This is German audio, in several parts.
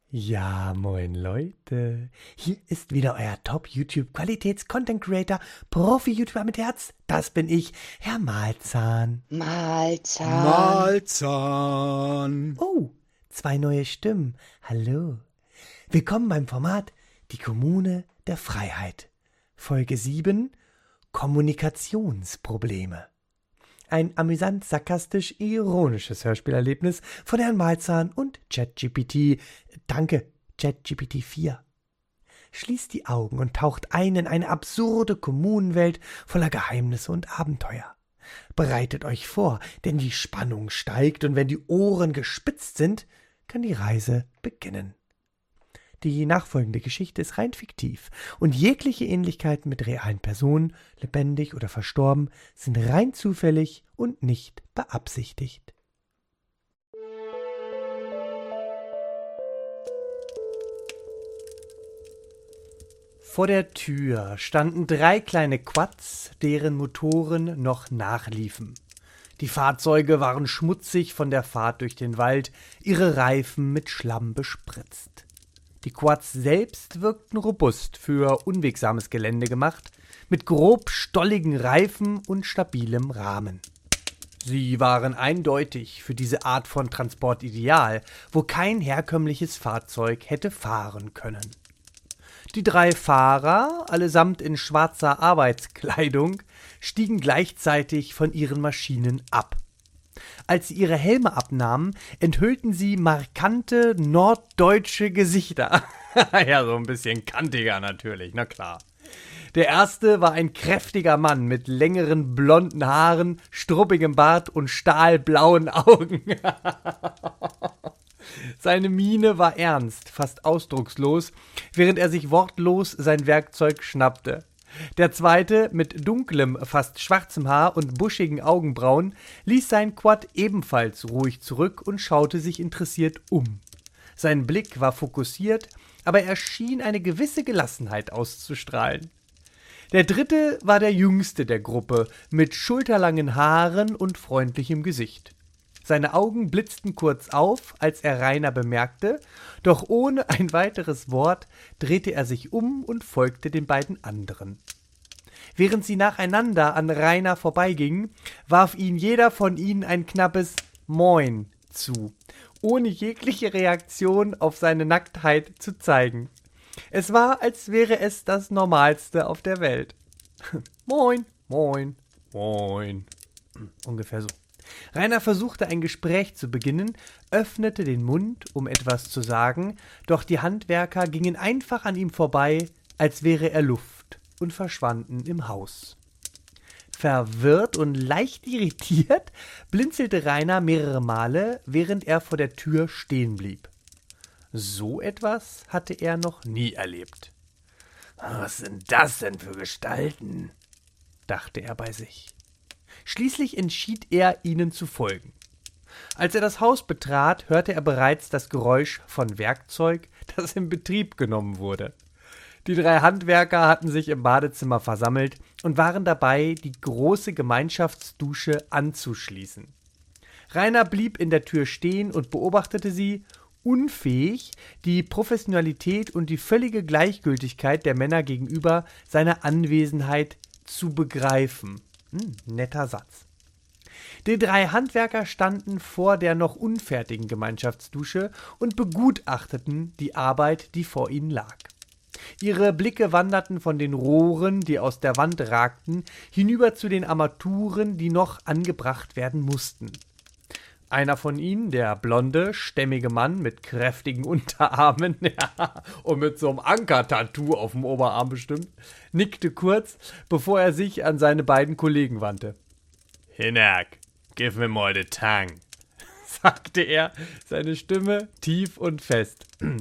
Ja, moin Leute. Hier ist wieder euer Top-YouTube-Qualitäts-Content-Creator, Profi-YouTuber mit Herz. Das bin ich, Herr Malzahn. Malzahn. Oh, 2 neue Stimmen. Hallo. Willkommen beim Format Die Kommune der Freiheit. Folge 7: Kommunikationsprobleme. Ein amüsant, sarkastisch, ironisches Hörspielerlebnis von Herrn Malzahn und ChatGPT. Danke, ChatGPT 4. Schließt die Augen und taucht ein in eine absurde Kommunenwelt voller Geheimnisse und Abenteuer. Bereitet euch vor, denn die Spannung steigt und wenn die Ohren gespitzt sind, kann die Reise beginnen. Die nachfolgende Geschichte ist rein fiktiv und jegliche Ähnlichkeiten mit realen Personen, lebendig oder verstorben, sind rein zufällig und nicht beabsichtigt. Vor der Tür standen 3 kleine Quads, deren Motoren noch nachliefen. Die Fahrzeuge waren schmutzig von der Fahrt durch den Wald, ihre Reifen mit Schlamm bespritzt. Die Quads selbst wirkten robust, für unwegsames Gelände gemacht, mit grob stolligen Reifen und stabilem Rahmen. Sie waren eindeutig für diese Art von Transport ideal, wo kein herkömmliches Fahrzeug hätte fahren können. Die 3 Fahrer, allesamt in schwarzer Arbeitskleidung, stiegen gleichzeitig von ihren Maschinen ab. Als sie ihre Helme abnahmen, enthüllten sie markante norddeutsche Gesichter. Ja, so ein bisschen kantiger natürlich, na klar. Der erste war ein kräftiger Mann mit längeren blonden Haaren, struppigem Bart und stahlblauen Augen. Seine Miene war ernst, fast ausdruckslos, während er sich wortlos sein Werkzeug schnappte. Der zweite, mit dunklem, fast schwarzem Haar und buschigen Augenbrauen, ließ sein Quad ebenfalls ruhig zurück und schaute sich interessiert um. Sein Blick war fokussiert, aber er schien eine gewisse Gelassenheit auszustrahlen. Der dritte war der jüngste der Gruppe, mit schulterlangen Haaren und freundlichem Gesicht. Seine Augen blitzten kurz auf, als er Rainer bemerkte, doch ohne ein weiteres Wort drehte er sich um und folgte den beiden anderen. Während sie nacheinander an Rainer vorbeigingen, warf ihm jeder von ihnen ein knappes »Moin« zu, ohne jegliche Reaktion auf seine Nacktheit zu zeigen. Es war, als wäre es das Normalste auf der Welt. »Moin, moin, moin«, ungefähr so. Rainer versuchte ein Gespräch zu beginnen, öffnete den Mund, um etwas zu sagen, doch die Handwerker gingen einfach an ihm vorbei, als wäre er Luft, und verschwanden im Haus. Verwirrt und leicht irritiert blinzelte Rainer mehrere Male, während er vor der Tür stehen blieb. So etwas hatte er noch nie erlebt. »Was sind das denn für Gestalten?« dachte er bei sich. Schließlich entschied er, ihnen zu folgen. Als er das Haus betrat, hörte er bereits das Geräusch von Werkzeug, das in Betrieb genommen wurde. Die 3 Handwerker hatten sich im Badezimmer versammelt und waren dabei, die große Gemeinschaftsdusche anzuschließen. Rainer blieb in der Tür stehen und beobachtete sie, unfähig, die Professionalität und die völlige Gleichgültigkeit der Männer gegenüber seiner Anwesenheit zu begreifen. Netter Satz. Die 3 Handwerker standen vor der noch unfertigen Gemeinschaftsdusche und begutachteten die Arbeit, die vor ihnen lag. Ihre Blicke wanderten von den Rohren, die aus der Wand ragten, hinüber zu den Armaturen, die noch angebracht werden mussten. Einer von ihnen, der blonde, stämmige Mann mit kräftigen Unterarmen und mit so einem Anker-Tattoo auf dem Oberarm bestimmt, nickte kurz, bevor er sich an seine beiden Kollegen wandte. »Hinak, give me more the tongue«, sagte er, seine Stimme tief und fest.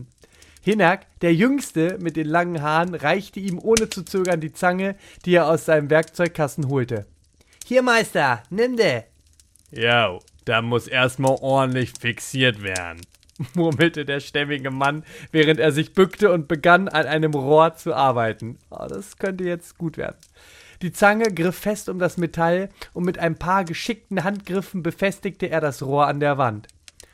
Hinak, der Jüngste mit den langen Haaren, reichte ihm ohne zu zögern die Zange, die er aus seinem Werkzeugkasten holte. »Hier, Meister, nimm de!« Jo, da muss erstmal ordentlich fixiert werden«, murmelte der stämmige Mann, während er sich bückte und begann, an einem Rohr zu arbeiten. Das könnte jetzt gut werden. Die Zange griff fest um das Metall und mit ein paar geschickten Handgriffen befestigte er das Rohr an der Wand.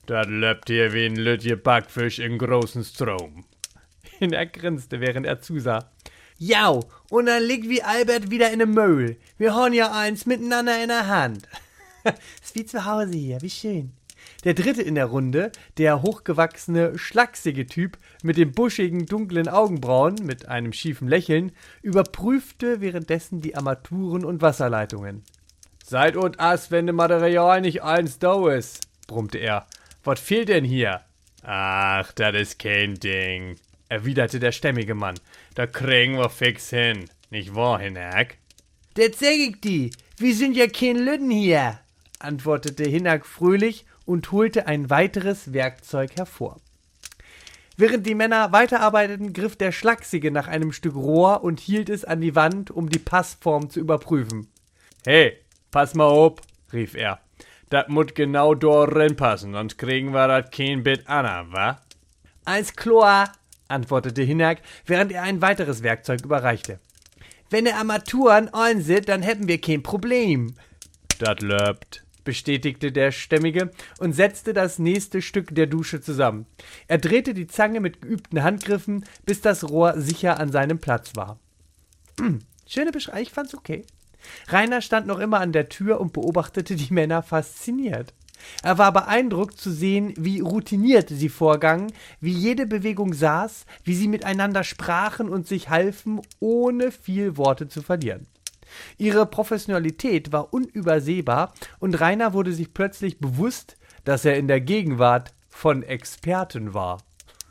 Das löppt hier wie ein Lütje Backfisch in großen Strom. Er grinste, während er zusah. Jau, und dann liegt wie Albert wieder in dem Müll. Wir haben ja eins miteinander in der Hand. Ist wie zu Hause hier, wie schön. Der dritte in der Runde, der hochgewachsene, schlachsige Typ mit den buschigen, dunklen Augenbrauen mit einem schiefen Lächeln, überprüfte währenddessen die Armaturen und Wasserleitungen. Seid und ass, wenn de Material nicht eins da ist, brummte er. Was fehlt denn hier? Ach, das ist kein Ding, erwiderte der stämmige Mann. Da kriegen wir fix hin, nicht wahr, Hinak? Der zeig ich die, wir sind ja kein Lüden hier, antwortete Hinak fröhlich und holte ein weiteres Werkzeug hervor. Während die Männer weiterarbeiteten, griff der Schlachsige nach einem Stück Rohr und hielt es an die Wand, um die Passform zu überprüfen. Hey, pass mal op, rief er. Das muss genau dorin passen, sonst kriegen wir das kein Bit an, wa? Alles klar, antwortete Hinak, während er ein weiteres Werkzeug überreichte. Wenn die Armaturen ein sind, dann hätten wir kein Problem. Das löppt, bestätigte der Stämmige und setzte das nächste Stück der Dusche zusammen. Er drehte die Zange mit geübten Handgriffen, bis das Rohr sicher an seinem Platz war. Schöne Beschreibung, ich fand's okay. Rainer stand noch immer an der Tür und beobachtete die Männer fasziniert. Er war beeindruckt zu sehen, wie routiniert sie vorgangen, wie jede Bewegung saß, wie sie miteinander sprachen und sich halfen, ohne viel Worte zu verlieren. Ihre Professionalität war unübersehbar und Rainer wurde sich plötzlich bewusst, dass er in der Gegenwart von Experten war.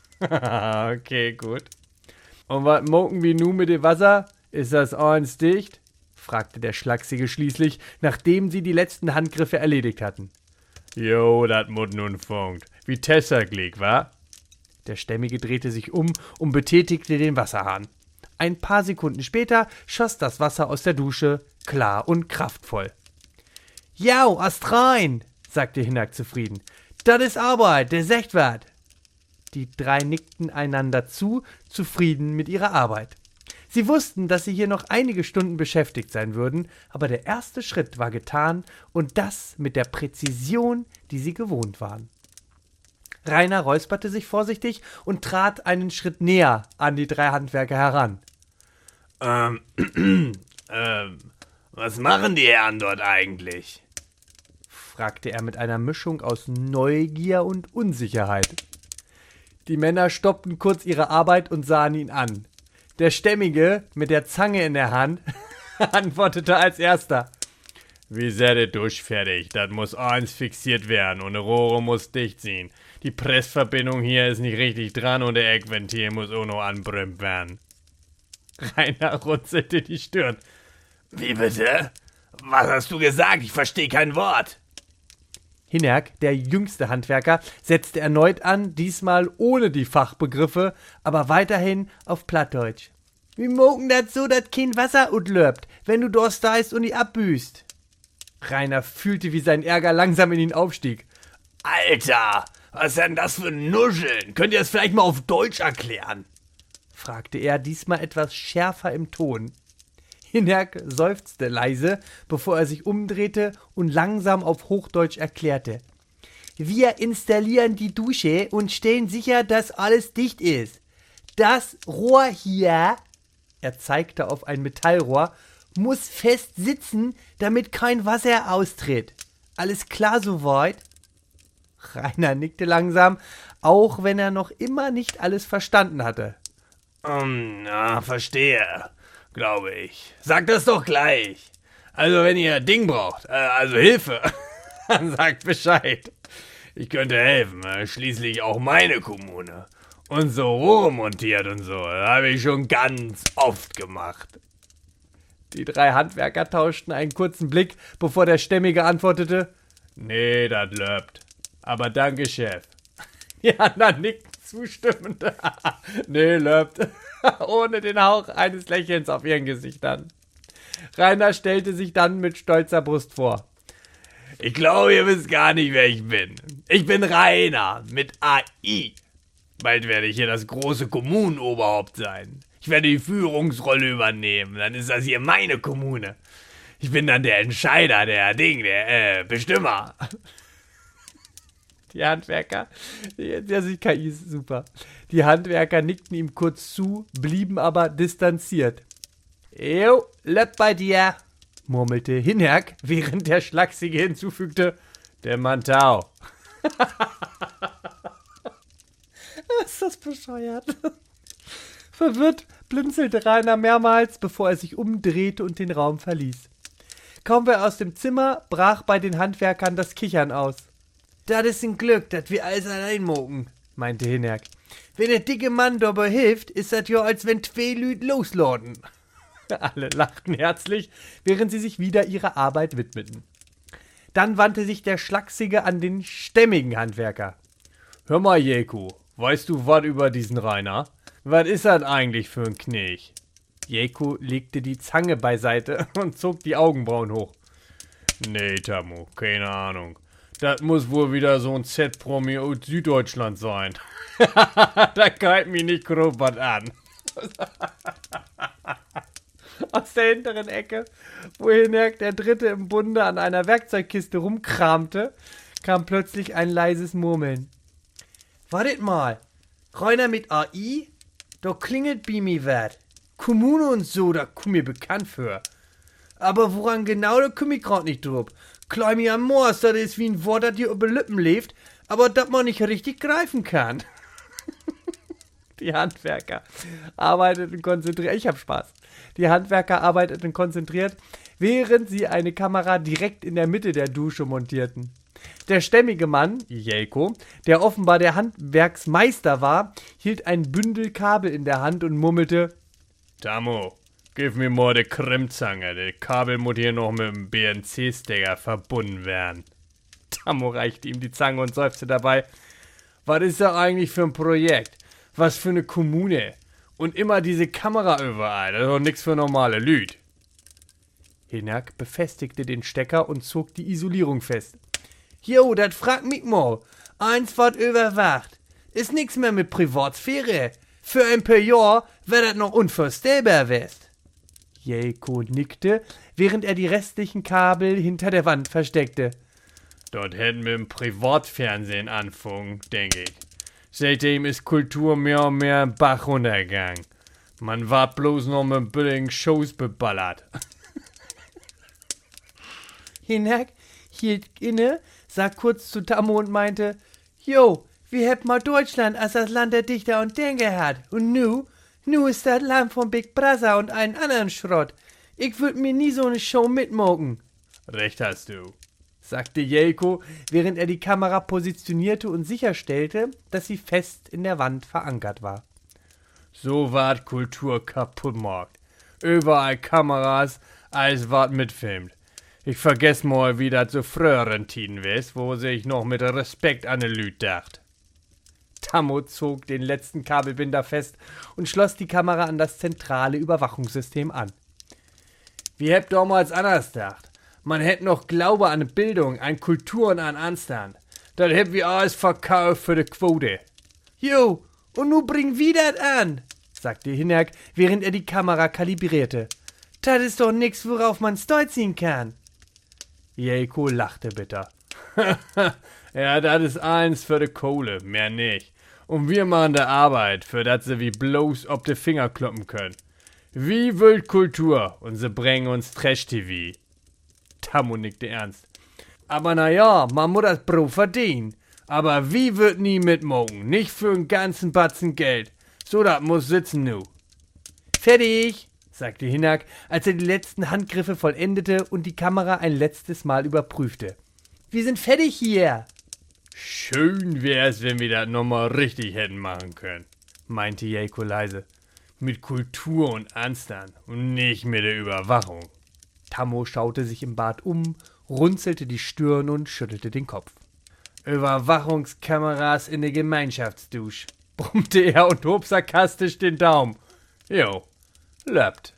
Okay, gut. Und was moken wir nun mit dem Wasser? Ist das eins dicht? Fragte der Schlachsige schließlich, nachdem sie die letzten Handgriffe erledigt hatten. Jo, dat mut nun funkt. Wie Tessaglick, wa? Der Stämmige drehte sich um und betätigte den Wasserhahn. Ein paar Sekunden später schoss das Wasser aus der Dusche, klar und kraftvoll. Jau, ast rein, sagte Hinak zufrieden. Das ist Arbeit, der secht wat. Die drei nickten einander zu, zufrieden mit ihrer Arbeit. Sie wussten, dass sie hier noch einige Stunden beschäftigt sein würden, aber der erste Schritt war getan und das mit der Präzision, die sie gewohnt waren. Rainer räusperte sich vorsichtig und trat einen Schritt näher an die drei Handwerker heran. Was machen die Herren dort eigentlich? Fragte er mit einer Mischung aus Neugier und Unsicherheit. Die Männer stoppten kurz ihre Arbeit und sahen ihn an. Der Stämmige mit der Zange in der Hand antwortete als erster. Wie sehr der Dusch fertig? Das muss eins fixiert werden und die Rohre muss dicht ziehen. Die Pressverbindung hier ist nicht richtig dran und der Eckventil muss auch noch anbrümmt werden. Rainer runzelte die Stirn. Wie bitte? Was hast du gesagt? Ich verstehe kein Wort. Hinak, der jüngste Handwerker, setzte erneut an, diesmal ohne die Fachbegriffe, aber weiterhin auf Plattdeutsch. Wie mogen dat so, dat kein Wasser utlöpt, wenn du Durst heißt und die abbüßt? Rainer fühlte, wie sein Ärger langsam in ihn aufstieg. Alter, was ist denn das für ein Nuscheln? Könnt ihr es vielleicht mal auf Deutsch erklären? Fragte er, diesmal etwas schärfer im Ton. Hinak seufzte leise, bevor er sich umdrehte und langsam auf Hochdeutsch erklärte. Wir installieren die Dusche und stellen sicher, dass alles dicht ist. Das Rohr hier, er zeigte auf ein Metallrohr, muss fest sitzen, damit kein Wasser austritt. Alles klar soweit? Rainer nickte langsam, auch wenn er noch immer nicht alles verstanden hatte. Verstehe, glaube ich. Sagt das doch gleich. Also wenn ihr Ding braucht, also Hilfe, dann sagt Bescheid. Ich könnte helfen, schließlich auch meine Kommune. Und so Rohre montiert und so, habe ich schon ganz oft gemacht. Die drei Handwerker tauschten einen kurzen Blick, bevor der Stämmige antwortete, nee, das löppt. Aber danke, Chef. Die anderen nickten zustimmend. Nee, löppt. Ohne den Hauch eines Lächelns auf ihren Gesichtern. Rainer stellte sich dann mit stolzer Brust vor. Ich glaube, ihr wisst gar nicht, wer ich bin. Ich bin Rainer mit AI. Bald werde ich hier das große Kommunenoberhaupt sein. Ich werde die Führungsrolle übernehmen. Dann ist das hier meine Kommune. Ich bin dann der Entscheider, der Bestimmer. Die Handwerker, die KI ist super. Die Handwerker nickten ihm kurz zu, blieben aber distanziert. Jo, läuft bei dir, murmelte Hinnerk, während der Schlachsige hinzufügte, der Mantau. Ist das bescheuert? Verwirrt blinzelte Rainer mehrmals, bevor er sich umdrehte und den Raum verließ. Kaum war er aus dem Zimmer, brach bei den Handwerkern das Kichern aus. Das ist ein Glück, dass wir alles allein mogen, meinte Hinnerk. Wenn der dicke Mann dabei hilft, ist das ja, als wenn zwei Lüd loslorden. Alle lachten herzlich, während sie sich wieder ihrer Arbeit widmeten. Dann wandte sich der Schlachsige an den stämmigen Handwerker. Hör mal, Jeko, weißt du was über diesen Rainer? Was ist das eigentlich für ein Knech? Jeko legte die Zange beiseite und zog die Augenbrauen hoch. Nee, Tammo, keine Ahnung. Das muss wohl wieder so ein Z-Promi aus Süddeutschland sein. Da kalt mich nicht grob was an. Aus der hinteren Ecke, wo Hinnerk der Dritte im Bunde an einer Werkzeugkiste rumkramte, kam plötzlich ein leises Murmeln. Wartet mal, Rainer mit AI? Da klingelt bei mir wat. Kommune und so, da komm mir bekannt für. Aber woran genau, da komm ich grad nicht drauf. Klein mir am Moors, das ist wie ein Wort, das dir über Lippen lebt, aber das man nicht richtig greifen kann. Die Handwerker arbeiteten konzentriert. Ich hab Spaß. Die Handwerker arbeiteten konzentriert, während sie eine Kamera direkt in der Mitte der Dusche montierten. Der stämmige Mann, Jelko, der offenbar der Handwerksmeister war, hielt ein Bündel Kabel in der Hand und murmelte: Tammo, gib mir mal de Kremzange. De Kabel muss hier noch mit dem BNC-Stecker verbunden werden. Tammo reichte ihm die Zange und seufzte dabei: Was ist da eigentlich für ein Projekt? Was für eine Kommune? Und immer diese Kamera überall, das ist doch nix für normale Lüd. Hinnerk befestigte den Stecker und zog die Isolierung fest. Jo, dat fragt mich mal. Eins wat überwacht. Ist nix mehr mit Privatsphäre. Für ein paar Jahr wär dat noch unvorstellbar west. Jelko nickte, während er die restlichen Kabel hinter der Wand versteckte. Dort hätten wir im Privatfernsehen anfangen, denke ich. Seitdem ist Kultur mehr und mehr im Bach runtergegangen. Man war bloß noch mit billigen Shows beballert. Hinnerk hielt inne, sah kurz zu Tammo und meinte: Jo, wir hätten mal Deutschland als das Land der Dichter und Denker hat. Und nu ist das Land von Big Brother und einen anderen Schrott. Ich würd mir nie so eine Show mitmogen. Recht hast du, sagte Jelko, während er die Kamera positionierte und sicherstellte, dass sie fest in der Wand verankert war. So ward Kultur kaputt gemacht. Überall Kameras, alles ward mitfilmt. Ich vergess mal, wie das so früheren Tiden wes, wo sich noch mit Respekt an de Lüd dacht. Tammo zog den letzten Kabelbinder fest und schloss die Kamera an das zentrale Überwachungssystem an. Wie hätt damals anders gedacht? Man hätt noch Glaube an Bildung, an Kultur und an Anstand. Das hätt wie alles verkauft für de Quote. Jo, und nu bring wieder an, sagte Hinnerk, während er die Kamera kalibrierte. Das ist doch nix, worauf man stolz ziehen kann. Jelko lachte bitter. Ja, das ist eins für de Kohle, mehr nicht. Und wir machen de Arbeit, für dat sie wie bloß ob de Finger kloppen können. Wie wild Kultur, und sie bringen uns Trash-TV. Tammo nickte ernst. Aber na ja, man muss das Brot verdienen. Aber wie wird nie mitmogen? Nicht für einen ganzen Batzen Geld. So, das muss sitzen nu. Fertig, sagte Hinnerk, als er die letzten Handgriffe vollendete und die Kamera ein letztes Mal überprüfte. Wir sind fertig hier. Schön wär's, wenn wir das nochmal richtig hätten machen können, meinte Jelko leise. Mit Kultur und Anstand und nicht mit der Überwachung. Tammo schaute sich im Bad um, runzelte die Stirn und schüttelte den Kopf. Überwachungskameras in der Gemeinschaftsdusch, brummte er und hob sarkastisch den Daumen. Jo, läuft.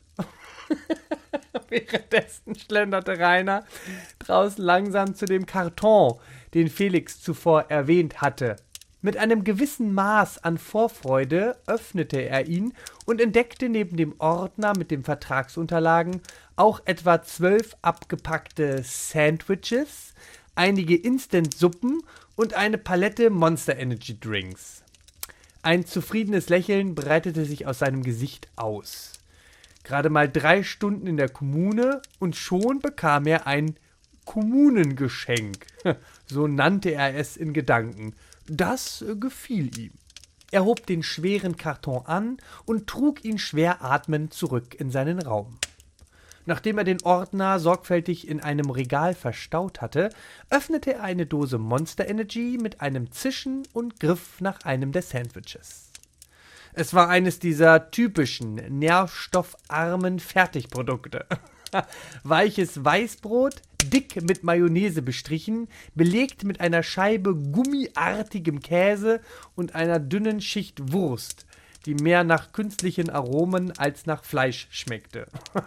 Währenddessen schlenderte Rainer draußen langsam zu dem Karton, den Felix zuvor erwähnt hatte. Mit einem gewissen Maß an Vorfreude öffnete er ihn und entdeckte neben dem Ordner mit den Vertragsunterlagen auch etwa 12 abgepackte Sandwiches, einige Instant-Suppen und eine Palette Monster Energy Drinks. Ein zufriedenes Lächeln breitete sich aus seinem Gesicht aus. Gerade mal 3 Stunden in der Kommune und schon bekam er ein Kommunengeschenk. So nannte er es in Gedanken. Das gefiel ihm. Er hob den schweren Karton an und trug ihn schwer atmend zurück in seinen Raum. Nachdem er den Ordner sorgfältig in einem Regal verstaut hatte, öffnete er eine Dose Monster Energy mit einem Zischen und griff nach einem der Sandwiches. Es war eines dieser typischen, nährstoffarmen Fertigprodukte. Weiches Weißbrot, dick mit Mayonnaise bestrichen, belegt mit einer Scheibe gummiartigem Käse und einer dünnen Schicht Wurst, die mehr nach künstlichen Aromen als nach Fleisch schmeckte.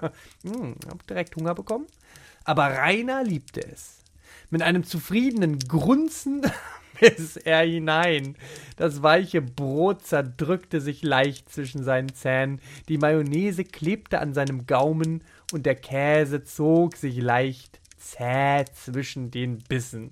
Hab direkt Hunger bekommen. Aber Rainer liebte es. Mit einem zufriedenen Grunzen biss er hinein. Das weiche Brot zerdrückte sich leicht zwischen seinen Zähnen, die Mayonnaise klebte an seinem Gaumen und der Käse zog sich leicht zäh zwischen den Bissen.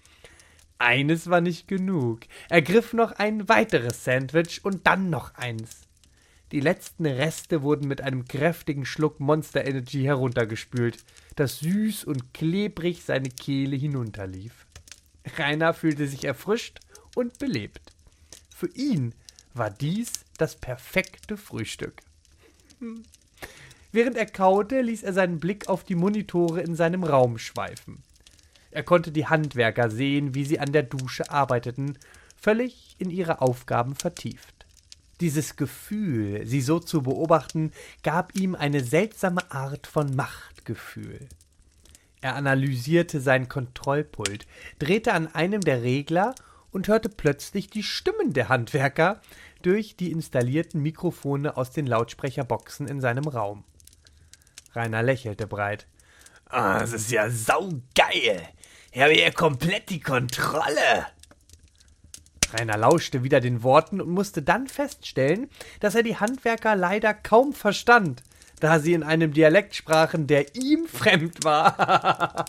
Eines war nicht genug. Er griff noch ein weiteres Sandwich und dann noch eins. Die letzten Reste wurden mit einem kräftigen Schluck Monster Energy heruntergespült, das süß und klebrig seine Kehle hinunterlief. Rainer fühlte sich erfrischt und belebt. Für ihn war dies das perfekte Frühstück. Während er kaute, ließ er seinen Blick auf die Monitore in seinem Raum schweifen. Er konnte die Handwerker sehen, wie sie an der Dusche arbeiteten, völlig in ihre Aufgaben vertieft. Dieses Gefühl, sie so zu beobachten, gab ihm eine seltsame Art von Machtgefühl. Er analysierte sein Kontrollpult, drehte an einem der Regler und hörte plötzlich die Stimmen der Handwerker durch die installierten Mikrofone aus den Lautsprecherboxen in seinem Raum. Rainer lächelte breit. Das ist ja saugeil. Ich habe hier komplett die Kontrolle. Rainer lauschte wieder den Worten und musste dann feststellen, dass er die Handwerker leider kaum verstand, da sie in einem Dialekt sprachen, der ihm fremd war.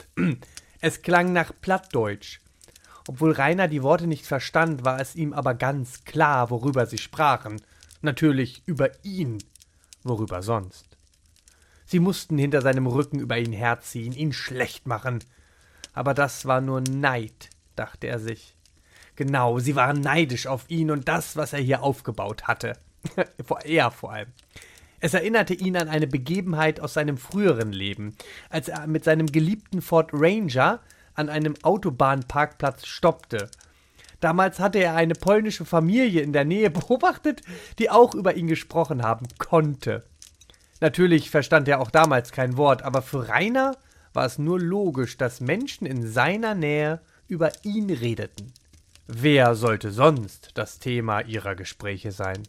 Es klang nach Plattdeutsch. Obwohl Rainer die Worte nicht verstand, war es ihm aber ganz klar, worüber sie sprachen. Natürlich über ihn. Worüber sonst? Sie mussten hinter seinem Rücken über ihn herziehen, ihn schlecht machen. Aber das war nur Neid, dachte er sich. Genau, sie waren neidisch auf ihn und das, was er hier aufgebaut hatte. Er vor allem. Es erinnerte ihn an eine Begebenheit aus seinem früheren Leben, als er mit seinem geliebten Ford Ranger an einem Autobahnparkplatz stoppte. Damals hatte er eine polnische Familie in der Nähe beobachtet, die auch über ihn gesprochen haben konnte. Natürlich verstand er auch damals kein Wort, aber für Rainer war es nur logisch, dass Menschen in seiner Nähe über ihn redeten. Wer sollte sonst das Thema ihrer Gespräche sein?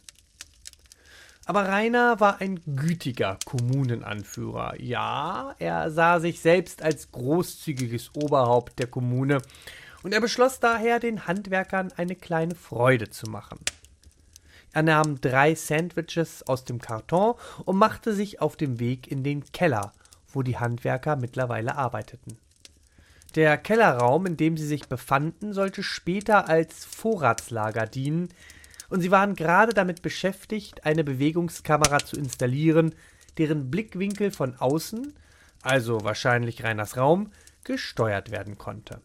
Aber Rainer war ein gütiger Kommunenanführer. Ja, er sah sich selbst als großzügiges Oberhaupt der Kommune und er beschloss daher, den Handwerkern eine kleine Freude zu machen. Er nahm 3 Sandwiches aus dem Karton und machte sich auf den Weg in den Keller, wo die Handwerker mittlerweile arbeiteten. Der Kellerraum, in dem sie sich befanden, sollte später als Vorratslager dienen, und sie waren gerade damit beschäftigt, eine Bewegungskamera zu installieren, deren Blickwinkel von außen, also wahrscheinlich Rainers Raum, gesteuert werden konnte.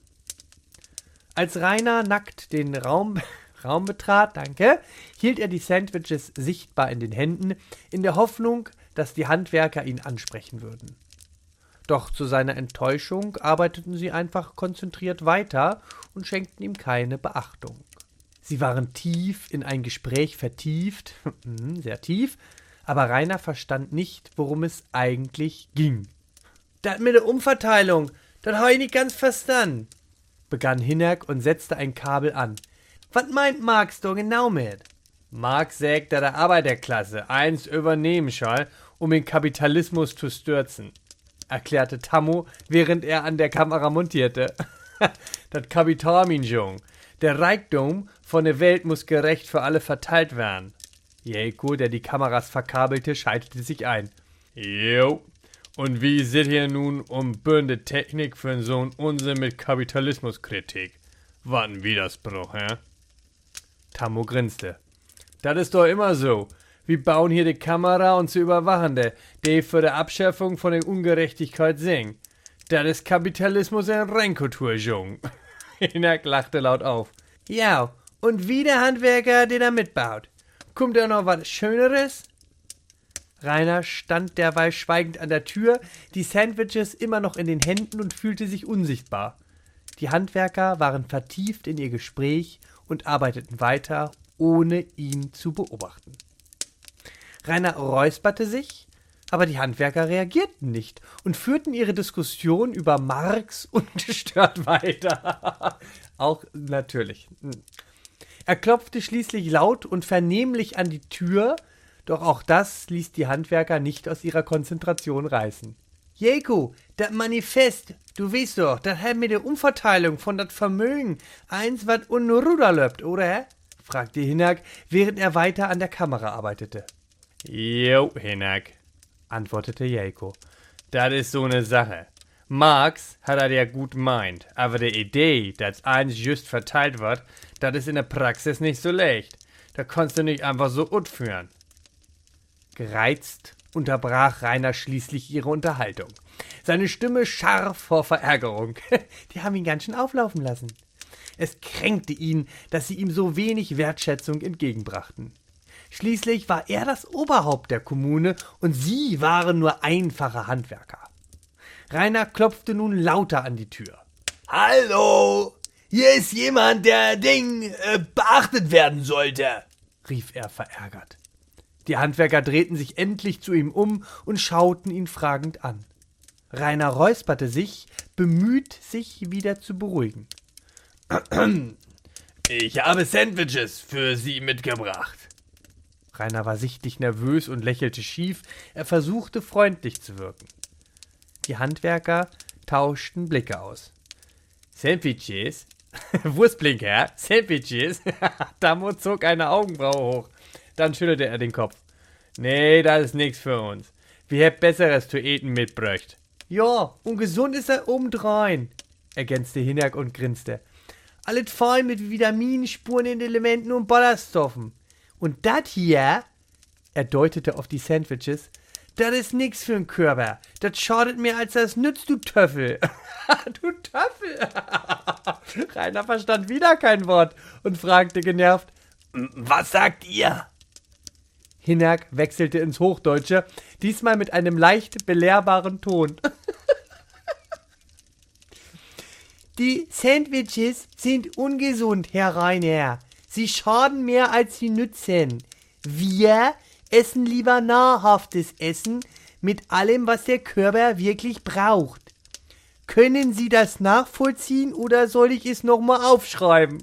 Als Rainer nackt den Raum betrat, hielt er die Sandwiches sichtbar in den Händen, in der Hoffnung, dass die Handwerker ihn ansprechen würden. Doch zu seiner Enttäuschung arbeiteten sie einfach konzentriert weiter und schenkten ihm keine Beachtung. Sie waren tief in ein Gespräch vertieft, sehr tief, aber Rainer verstand nicht, worum es eigentlich ging. »Das mit der Umverteilung, das hab ich nicht ganz verstanden«, begann Hinnerk und setzte ein Kabel an. »Was meint Marx da genau mit?« Marx sagt, dass der Arbeiterklasse eins übernehmen soll, um den Kapitalismus zu stürzen, erklärte Tammo, während er an der Kamera montierte. Das Kapital, mein Jung. Der Reichtum von der Welt muss gerecht für alle verteilt werden. Jelko, der die Kameras verkabelte, schaltete sich ein. Jo, und wie seht ihr nun um bürnde Technik für so einen Unsinn mit Kapitalismuskritik? Was ein Widerspruch, hä? Tammo grinste. Das ist doch immer so. Wir bauen hier die Kamera und zu Überwachende, die für die Abschaffung von der Ungerechtigkeit singen. Das ist Kapitalismus in Reinkultur, Jung. Hinak lachte laut auf. Ja, und wie der Handwerker, der da mitbaut. Kommt da noch was Schöneres? Rainer stand derweil schweigend an der Tür, die Sandwiches immer noch in den Händen und fühlte sich unsichtbar. Die Handwerker waren vertieft in ihr Gespräch und arbeiteten weiter, ohne ihn zu beobachten. Rainer räusperte sich, aber die Handwerker reagierten nicht und führten ihre Diskussion über Marx ungestört weiter. Auch natürlich. Er klopfte schließlich laut und vernehmlich an die Tür, doch auch das ließ die Handwerker nicht aus ihrer Konzentration reißen. Jeko, das Manifest, du weißt doch, das hat mit der Umverteilung von dat Vermögen eins wat unruder löpt, oder? Fragte Hinak, während er weiter an der Kamera arbeitete. Jo, Hinak, antwortete Jeko. Das ist so ne Sache. Marx hat er ja gut meint, aber die Idee, dass eins just verteilt wird, das ist in der Praxis nicht so leicht. Da kannst du nicht einfach so utführen. Gereizt unterbrach Rainer schließlich ihre Unterhaltung. Seine Stimme scharf vor Verärgerung. Die haben ihn ganz schön auflaufen lassen. Es kränkte ihn, dass sie ihm so wenig Wertschätzung entgegenbrachten. Schließlich war er das Oberhaupt der Kommune und sie waren nur einfache Handwerker. Rainer klopfte nun lauter an die Tür. Hallo, hier ist jemand, der beachtet werden sollte, rief er verärgert. Die Handwerker drehten sich endlich zu ihm um und schauten ihn fragend an. Rainer räusperte sich, bemüht, sich wieder zu beruhigen. Ich habe Sandwiches für Sie mitgebracht. Rainer war sichtlich nervös und lächelte schief. Er versuchte, freundlich zu wirken. Die Handwerker tauschten Blicke aus. Sandwiches? Wurstblinker, Sandwiches? Tammo zog eine Augenbraue hoch. Dann schüttelte er den Kopf. Nee, das ist nix für uns. Wir hätt Besseres zu eten mitbräucht. Ja, und gesund ist er obendrein, ergänzte Hinak und grinste. Alles voll mit Vitaminen, spurennden Elementen und Ballaststoffen. Und dat hier, er deutete auf die Sandwiches, das ist nix für den Körper. Das schadet mir, als das nützt, du Töffel. Du Töffel. Rainer verstand wieder kein Wort und fragte genervt, was sagt ihr? Hinak wechselte ins Hochdeutsche, diesmal mit einem leicht belehrbaren Ton. Die Sandwiches sind ungesund, Herr Rainer. Sie schaden mehr, als sie nützen. Wir essen lieber nahrhaftes Essen mit allem, was der Körper wirklich braucht. Können Sie das nachvollziehen oder soll ich es nochmal aufschreiben?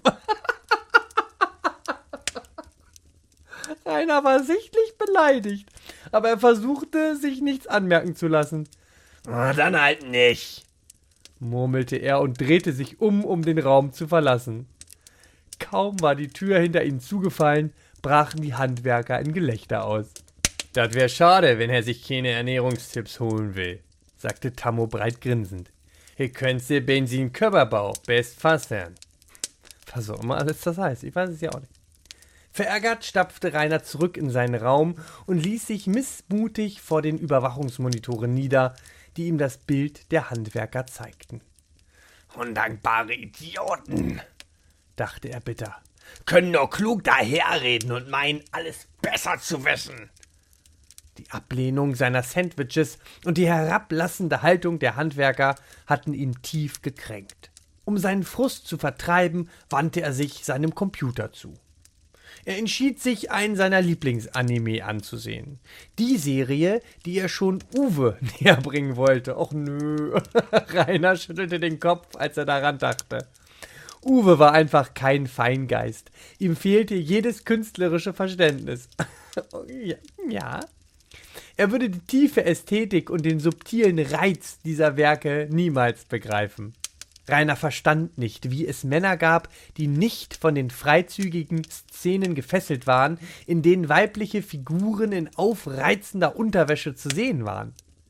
Rainer war sichtlich beleidigt, aber er versuchte, sich nichts anmerken zu lassen. Dann halt nicht, murmelte er und drehte sich um den Raum zu verlassen. Kaum war die Tür hinter ihnen zugefallen, brachen die Handwerker in Gelächter aus. Das wär schade, wenn er sich keine Ernährungstipps holen will, sagte Tammo breit grinsend. Hier könnt ihr Benzinkörperbau best fassen. Was auch immer alles das heißt, ich weiß es ja auch nicht. Verärgert stapfte Rainer zurück in seinen Raum und ließ sich missmutig vor den Überwachungsmonitoren nieder, die ihm das Bild der Handwerker zeigten. Undankbare Idioten, dachte er bitter. Können nur klug daherreden und meinen, alles besser zu wissen. Die Ablehnung seiner Sandwiches und die herablassende Haltung der Handwerker hatten ihn tief gekränkt. Um seinen Frust zu vertreiben, wandte er sich seinem Computer zu. Er entschied sich, einen seiner Lieblingsanime anzusehen. Die Serie, die er schon Uwe näher bringen wollte. Och nö. Rainer schüttelte den Kopf, als er daran dachte. Uwe war einfach kein Feingeist. Ihm fehlte jedes künstlerische Verständnis. Ja. Er würde die tiefe Ästhetik und den subtilen Reiz dieser Werke niemals begreifen. Rainer verstand nicht, wie es Männer gab, die nicht von den freizügigen Szenen gefesselt waren, in denen weibliche Figuren in aufreizender Unterwäsche zu sehen waren.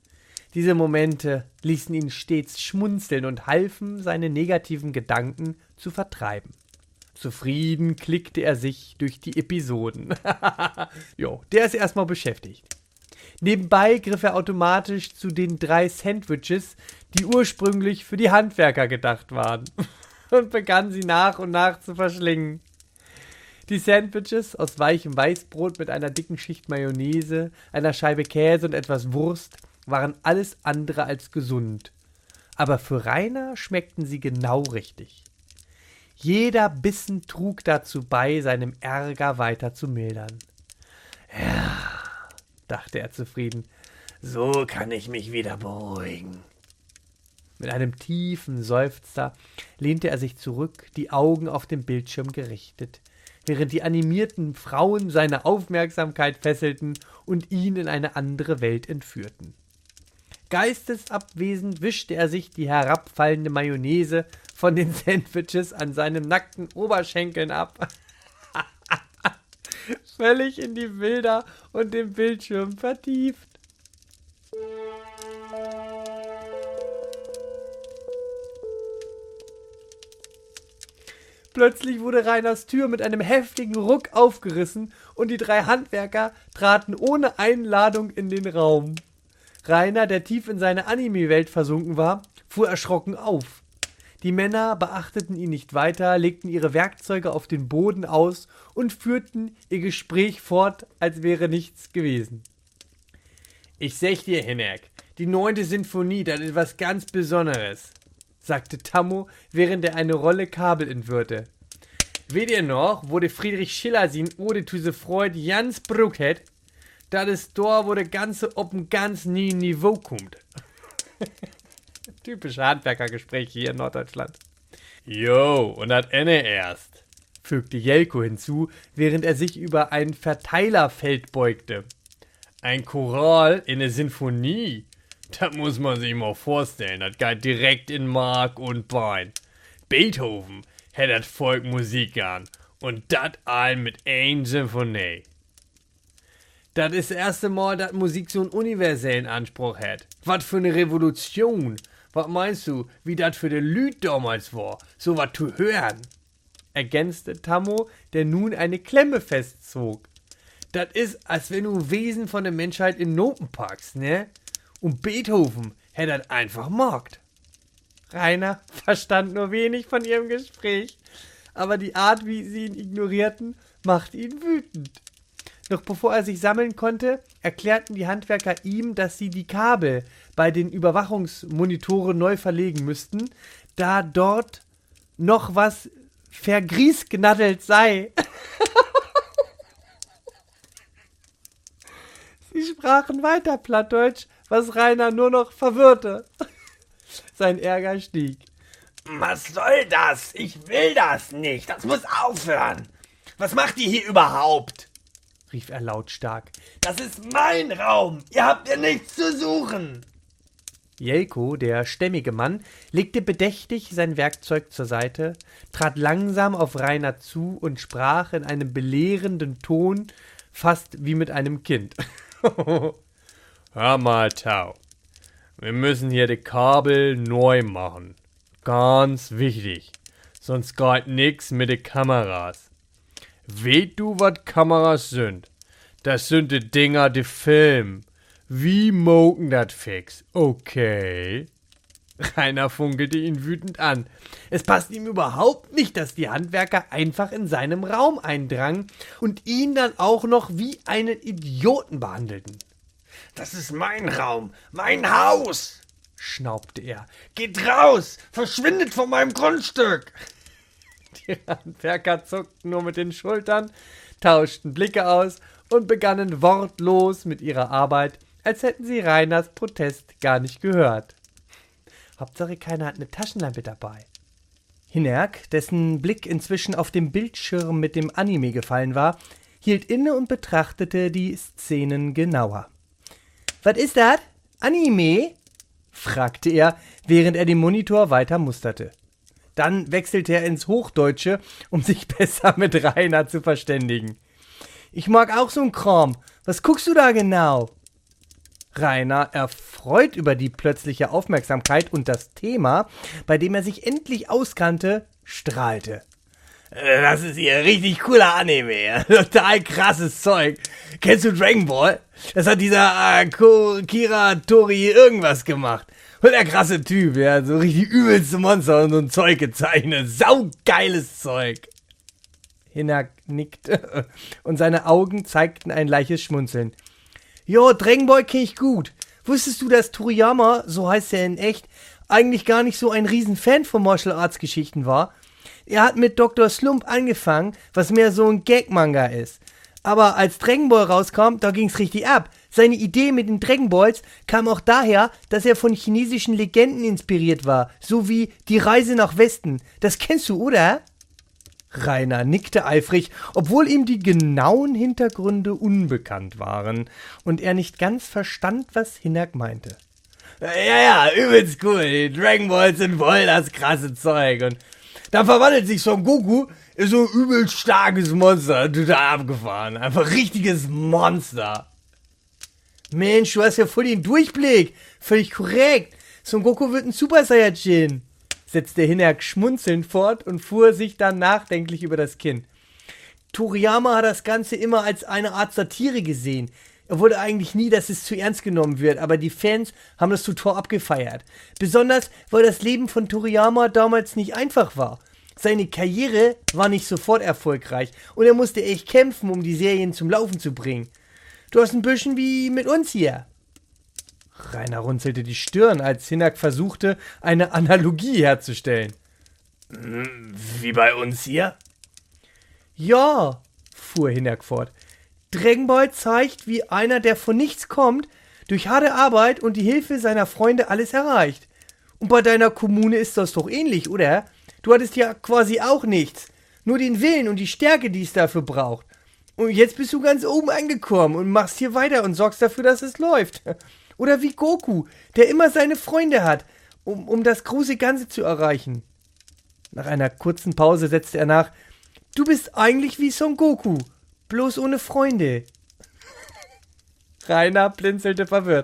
Diese Momente ließen ihn stets schmunzeln und halfen, seine negativen Gedanken zu vertreiben. Zufrieden klickte er sich durch die Episoden. Jo, der ist erstmal beschäftigt. Nebenbei griff er automatisch zu den 3 Sandwiches, die ursprünglich für die Handwerker gedacht waren, und begann sie nach und nach zu verschlingen. Die Sandwiches aus weichem Weißbrot mit einer dicken Schicht Mayonnaise, einer Scheibe Käse und etwas Wurst waren alles andere als gesund. Aber für Rainer schmeckten sie genau richtig. Jeder Bissen trug dazu bei, seinem Ärger weiter zu mildern. Ja, dachte er zufrieden, so kann ich mich wieder beruhigen. Mit einem tiefen Seufzer lehnte er sich zurück, die Augen auf den Bildschirm gerichtet, während die animierten Frauen seine Aufmerksamkeit fesselten und ihn in eine andere Welt entführten. Geistesabwesend wischte er sich die herabfallende Mayonnaise von den Sandwiches an seinen nackten Oberschenkeln ab. Völlig in die Bilder und den Bildschirm vertieft. Plötzlich wurde Rainers Tür mit einem heftigen Ruck aufgerissen und die 3 Handwerker traten ohne Einladung in den Raum. Rainer, der tief in seine Anime-Welt versunken war, fuhr erschrocken auf. Die Männer beachteten ihn nicht weiter, legten ihre Werkzeuge auf den Boden aus und führten ihr Gespräch fort, als wäre nichts gewesen. »Ich sag dir, Hennerk, die 9. Sinfonie, das ist was ganz Besonderes«, sagte Tammo, während er eine Rolle Kabel entwirrte. »Weht ihr noch, wo der Friedrich Schiller sin Ode to the Freud ganz brucht hat? Das ist da, wo der Ganze auf ein ganz nie Niveau kommt.« Typische Handwerkergespräche hier in Norddeutschland. »Jo, und das Ende erst«, fügte Jelko hinzu, während er sich über ein Verteilerfeld beugte. »Ein Choral in der Sinfonie? Das muss man sich mal vorstellen, das geht direkt in Mark und Bein. Beethoven hätte das Volk Musik gern und das allen mit ein Sinfonie. Das ist das erste Mal, dass Musik so einen universellen Anspruch hat. Was für eine Revolution. Was meinst du, wie das für die Lüd damals war, so was zu hören?« ergänzte Tammo, der nun eine Klemme festzog. Das ist, als wenn du Wesen von der Menschheit in Noten packst, ne? Und Beethoven hätte das einfach magt. Rainer verstand nur wenig von ihrem Gespräch, aber die Art, wie sie ihn ignorierten, machte ihn wütend. Noch bevor er sich sammeln konnte, erklärten die Handwerker ihm, dass sie die Kabel bei den Überwachungsmonitoren neu verlegen müssten, da dort noch was vergriesgnaddelt sei. Sie sprachen weiter Plattdeutsch, was Rainer nur noch verwirrte. Sein Ärger stieg. »Was soll das? Ich will das nicht. Das muss aufhören. Was macht ihr hier überhaupt?«, rief er lautstark. »Das ist mein Raum. Ihr habt hier nichts zu suchen.« Jelko, der stämmige Mann, legte bedächtig sein Werkzeug zur Seite, trat langsam auf Rainer zu und sprach in einem belehrenden Ton, fast wie mit einem Kind. »Hör mal, Tau. Wir müssen hier die Kabel neu machen. Ganz wichtig. Sonst geht nix mit den Kameras. Weet du, wat Kameras sind? Das sind die Dinger, die filmen. Wie mogen dat fix? Okay.« Rainer funkelte ihn wütend an. Es passte ihm überhaupt nicht, dass die Handwerker einfach in seinem Raum eindrangen und ihn dann auch noch wie einen Idioten behandelten. »Das ist mein Raum, mein Haus«, schnaubte er. »Geht raus, verschwindet von meinem Grundstück!« Die Handwerker zuckten nur mit den Schultern, tauschten Blicke aus und begannen wortlos mit ihrer Arbeit, als hätten sie Rainers Protest gar nicht gehört. Hauptsache keiner hat eine Taschenlampe dabei. Hinnerk, dessen Blick inzwischen auf dem Bildschirm mit dem Anime gefallen war, hielt inne und betrachtete die Szenen genauer. »Was ist das? Anime?« fragte er, während er den Monitor weiter musterte. Dann wechselte er ins Hochdeutsche, um sich besser mit Rainer zu verständigen. »Ich mag auch so 'n Kram. Was guckst du da genau?« Rainer, erfreut über die plötzliche Aufmerksamkeit und das Thema, bei dem er sich endlich auskannte, strahlte. Das ist hier richtig cooler Anime. Total krasses Zeug. Kennst du Dragon Ball? Das hat dieser Kira Tori irgendwas gemacht. Und der krasse Typ, ja, so richtig übelste Monster und so ein Zeug gezeichnet. Saugeiles Zeug. Hinak nickte und seine Augen zeigten ein leichtes Schmunzeln. Jo, Dragon Ball kenn ich gut. Wusstest du, dass Toriyama, so heißt er in echt, eigentlich gar nicht so ein Riesenfan von Martial Arts Geschichten war? Er hat mit Dr. Slump angefangen, was mehr so ein Gag-Manga ist. Aber als Dragon Ball rauskam, da ging's richtig ab. Seine Idee mit den Dragon Balls kam auch daher, dass er von chinesischen Legenden inspiriert war, so wie die Reise nach Westen. Das kennst du, oder? Rainer nickte eifrig, obwohl ihm die genauen Hintergründe unbekannt waren und er nicht ganz verstand, was Hinak meinte. Ja, übelst cool. Die Dragon Balls sind voll das krasse Zeug. Und da verwandelt sich Son Goku in so ein übelst starkes Monster. Total abgefahren. Einfach richtiges Monster. Mensch, du hast ja voll den Durchblick. Völlig korrekt. Son Goku wird ein Super Saiyajin, setzte Hinak schmunzelnd fort und fuhr sich dann nachdenklich über das Kinn. Toriyama hat das Ganze immer als eine Art Satire gesehen. Er wollte eigentlich nie, dass es zu ernst genommen wird, aber die Fans haben das total abgefeiert. Besonders, weil das Leben von Toriyama damals nicht einfach war. Seine Karriere war nicht sofort erfolgreich und er musste echt kämpfen, um die Serien zum Laufen zu bringen. Du hast ein bisschen wie mit uns hier. Rainer runzelte die Stirn, als Hinak versuchte, eine Analogie herzustellen. Wie bei uns hier? Ja, fuhr Hinak fort. Dragon Ball zeigt, wie einer, der von nichts kommt, durch harte Arbeit und die Hilfe seiner Freunde alles erreicht. Und bei deiner Kommune ist das doch ähnlich, oder? Du hattest ja quasi auch nichts. Nur den Willen und die Stärke, die es dafür braucht. Und jetzt bist du ganz oben angekommen und machst hier weiter und sorgst dafür, dass es läuft. Oder wie Goku, der immer seine Freunde hat, um das große Ganze zu erreichen. Nach einer kurzen Pause setzte er nach, du bist eigentlich wie Son Goku, bloß ohne Freunde. Rainer blinzelte verwirrt.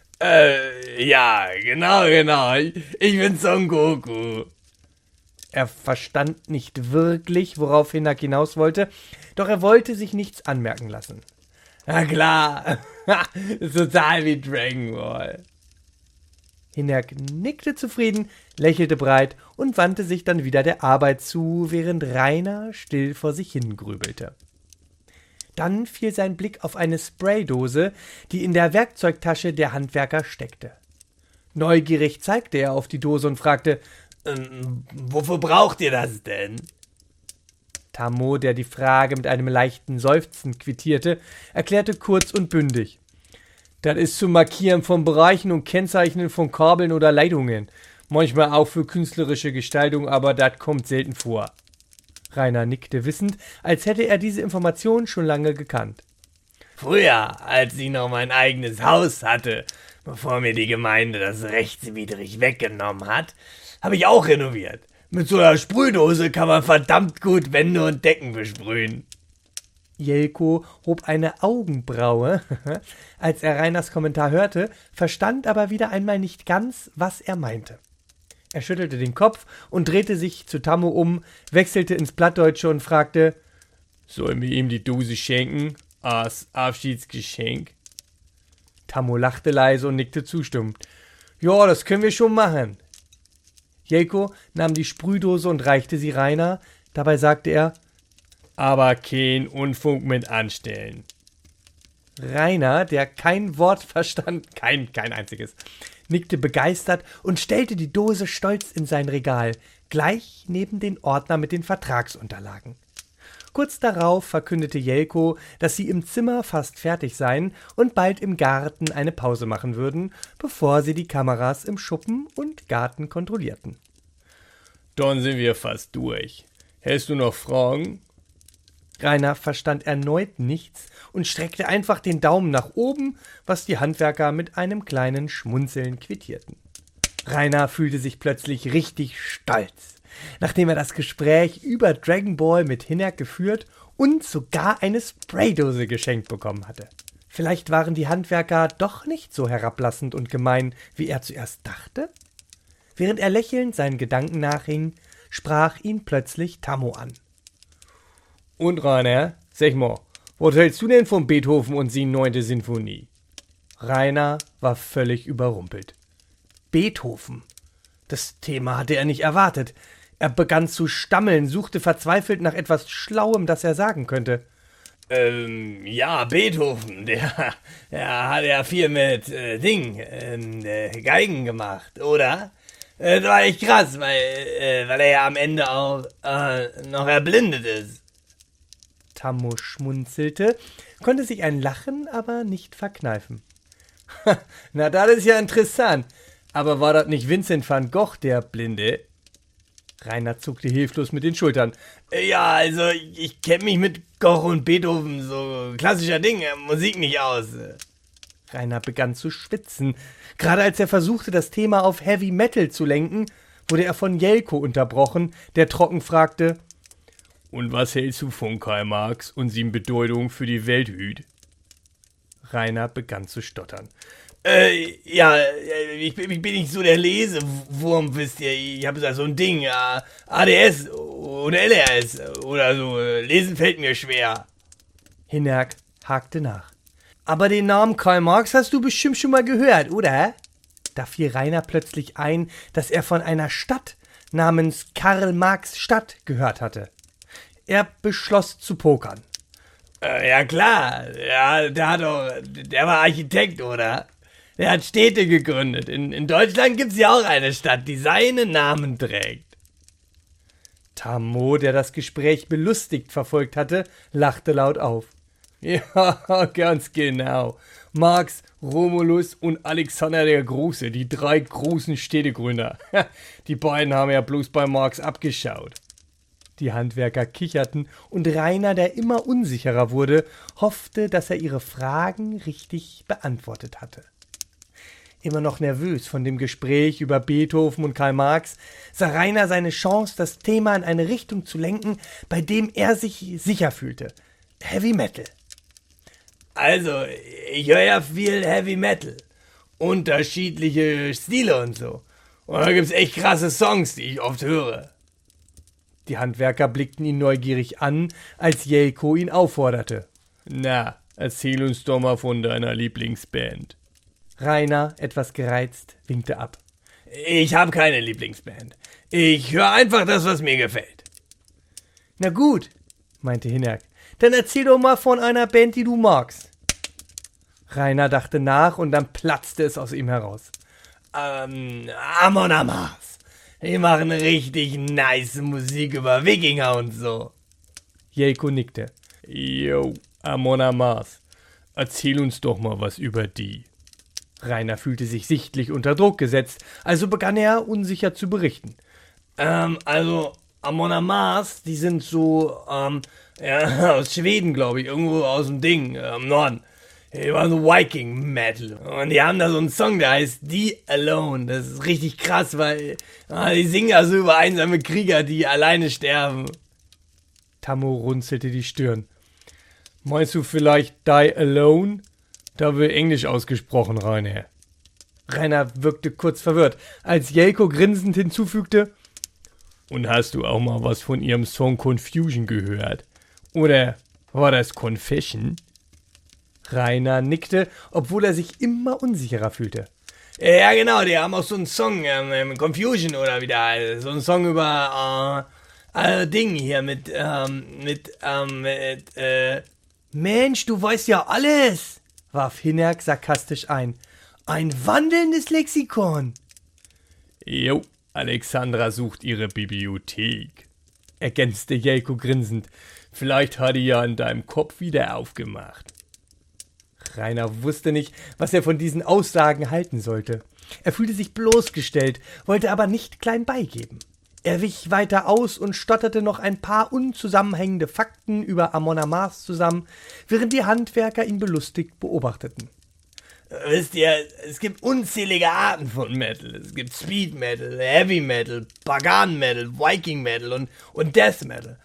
Ja, genau. Ich bin Son Goku. Er verstand nicht wirklich, worauf Hinak hinaus wollte, doch er wollte sich nichts anmerken lassen. Na klar, ist total wie Dragon Ball. Hinak nickte zufrieden, lächelte breit und wandte sich dann wieder der Arbeit zu, während Rainer still vor sich hin grübelte. Dann fiel sein Blick auf eine Spraydose, die in der Werkzeugtasche der Handwerker steckte. Neugierig zeigte er auf die Dose und fragte, wofür braucht ihr das denn? Tammo, der die Frage mit einem leichten Seufzen quittierte, erklärte kurz und bündig. Das ist zum Markieren von Bereichen und Kennzeichnen von Kabeln oder Leitungen. Manchmal auch für künstlerische Gestaltung, aber das kommt selten vor. Rainer nickte wissend, als hätte er diese Information schon lange gekannt. Früher, als ich noch mein eigenes Haus hatte, bevor mir die Gemeinde das rechtswidrig weggenommen hat, habe ich auch renoviert. Mit so einer Sprühdose kann man verdammt gut Wände und Decken besprühen. Jelko hob eine Augenbraue, als er Rainers Kommentar hörte, verstand aber wieder einmal nicht ganz, was er meinte. Er schüttelte den Kopf und drehte sich zu Tammo um, wechselte ins Plattdeutsche und fragte, sollen wir ihm die Dose schenken, als Abschiedsgeschenk? Tammo lachte leise und nickte zustimmend. Ja, das können wir schon machen. Jelko nahm die Sprühdose und reichte sie Rainer. Dabei sagte er, aber kein Unfug mit anstellen. Rainer, der kein Wort verstand, kein einziges, nickte begeistert und stellte die Dose stolz in sein Regal, gleich neben den Ordner mit den Vertragsunterlagen. Kurz darauf verkündete Jelko, dass sie im Zimmer fast fertig seien und bald im Garten eine Pause machen würden, bevor sie die Kameras im Schuppen und Garten kontrollierten. Dann sind wir fast durch. Hast du noch Fragen? Rainer verstand erneut nichts und streckte einfach den Daumen nach oben, was die Handwerker mit einem kleinen Schmunzeln quittierten. Rainer fühlte sich plötzlich richtig stolz, nachdem er das Gespräch über Dragon Ball mit Hinak geführt und sogar eine Spraydose geschenkt bekommen hatte. Vielleicht waren die Handwerker doch nicht so herablassend und gemein, wie er zuerst dachte? Während er lächelnd seinen Gedanken nachhing, sprach ihn plötzlich Tammo an. Und Rainer, sag mal, was hältst du denn von Beethoven und die 9. Sinfonie? Rainer war völlig überrumpelt. Beethoven. Das Thema hatte er nicht erwartet. Er begann zu stammeln, suchte verzweifelt nach etwas Schlauem, das er sagen könnte. Ja, Beethoven, der hat ja viel mit Geigen gemacht, oder? Das war echt krass, weil er ja am Ende auch noch erblindet ist. Tammo schmunzelte, konnte sich ein Lachen aber nicht verkneifen. Na, das ist ja interessant. Aber war das nicht Vincent van Gogh, der Blinde? Rainer zuckte hilflos mit den Schultern. Ja, also ich kenne mich mit Gogh und Beethoven, so klassischer Ding, Musik nicht aus. Rainer begann zu schwitzen. Gerade als er versuchte, das Thema auf Heavy Metal zu lenken, wurde er von Jelko unterbrochen, der trocken fragte: Und was hältst du von Karl Marx und seine Bedeutung für die Welthüt? Rainer begann zu stottern. Ich bin nicht so der Lesewurm, wisst ihr. Ich habe da so ein Ding, ADS oder LRS oder so. Lesen fällt mir schwer. Hinnerk hakte nach. Aber den Namen Karl Marx hast du bestimmt schon mal gehört, oder? Da fiel Rainer plötzlich ein, dass er von einer Stadt namens Karl-Marx-Stadt gehört hatte. Er beschloss zu pokern. Ja klar, ja, der war Architekt, oder? Der hat Städte gegründet. In Deutschland gibt's ja auch eine Stadt, die seinen Namen trägt. Tammo, der das Gespräch belustigt verfolgt hatte, lachte laut auf. Ja, ganz genau. Marx, Romulus und Alexander der Große, die 3 großen Städtegründer. Die beiden haben ja bloß bei Marx abgeschaut. Die Handwerker kicherten und Rainer, der immer unsicherer wurde, hoffte, dass er ihre Fragen richtig beantwortet hatte. Immer noch nervös von dem Gespräch über Beethoven und Karl Marx, sah Rainer seine Chance, das Thema in eine Richtung zu lenken, bei dem er sich sicher fühlte. Heavy Metal. Also, ich höre ja viel Heavy Metal. Unterschiedliche Stile und so. Und da gibt's echt krasse Songs, die ich oft höre. Die Handwerker blickten ihn neugierig an, als Jelko ihn aufforderte. Na, erzähl uns doch mal von deiner Lieblingsband. Rainer, etwas gereizt, winkte ab. Ich habe keine Lieblingsband. Ich höre einfach das, was mir gefällt. Na gut, meinte Hinnerk. Dann erzähl doch mal von einer Band, die du magst. Rainer dachte nach und dann platzte es aus ihm heraus. Amon Amarth. Die machen richtig nice Musik über Wikinger und so. Jelko nickte. Jo, Amon Amarth. Erzähl uns doch mal was über die. Rainer fühlte sich sichtlich unter Druck gesetzt, also begann er unsicher zu berichten. Also Amon Amarth, die sind so, aus Schweden, glaube ich, irgendwo aus dem Ding, im Norden. Die waren so Viking Metal. Und die haben da so einen Song, der heißt The Alone. Das ist richtig krass, weil die singen also über einsame Krieger, die alleine sterben. Tammo runzelte die Stirn. Meinst du vielleicht Die Alone? Da wird Englisch ausgesprochen, Rainer. Rainer wirkte kurz verwirrt, als Jelko grinsend hinzufügte: Und hast du auch mal was von ihrem Song Confusion gehört? Oder war das Confession? Rainer nickte, obwohl er sich immer unsicherer fühlte. Ja, genau, die haben auch so einen Song, Confusion oder wie der heißt. So einen Song über, Ding hier Mensch, du weißt ja alles, warf Hinnerk sarkastisch ein. Ein wandelndes Lexikon. Jo, Alexandra sucht ihre Bibliothek, ergänzte Jelko grinsend. Vielleicht hat die ja in deinem Kopf wieder aufgemacht. Rainer wusste nicht, was er von diesen Aussagen halten sollte. Er fühlte sich bloßgestellt, wollte aber nicht klein beigeben. Er wich weiter aus und stotterte noch ein paar unzusammenhängende Fakten über Amon Amarth zusammen, während die Handwerker ihn belustigt beobachteten. Wisst ihr, es gibt unzählige Arten von Metal. Es gibt Speed Metal, Heavy Metal, Pagan Metal, Viking Metal und Death Metal.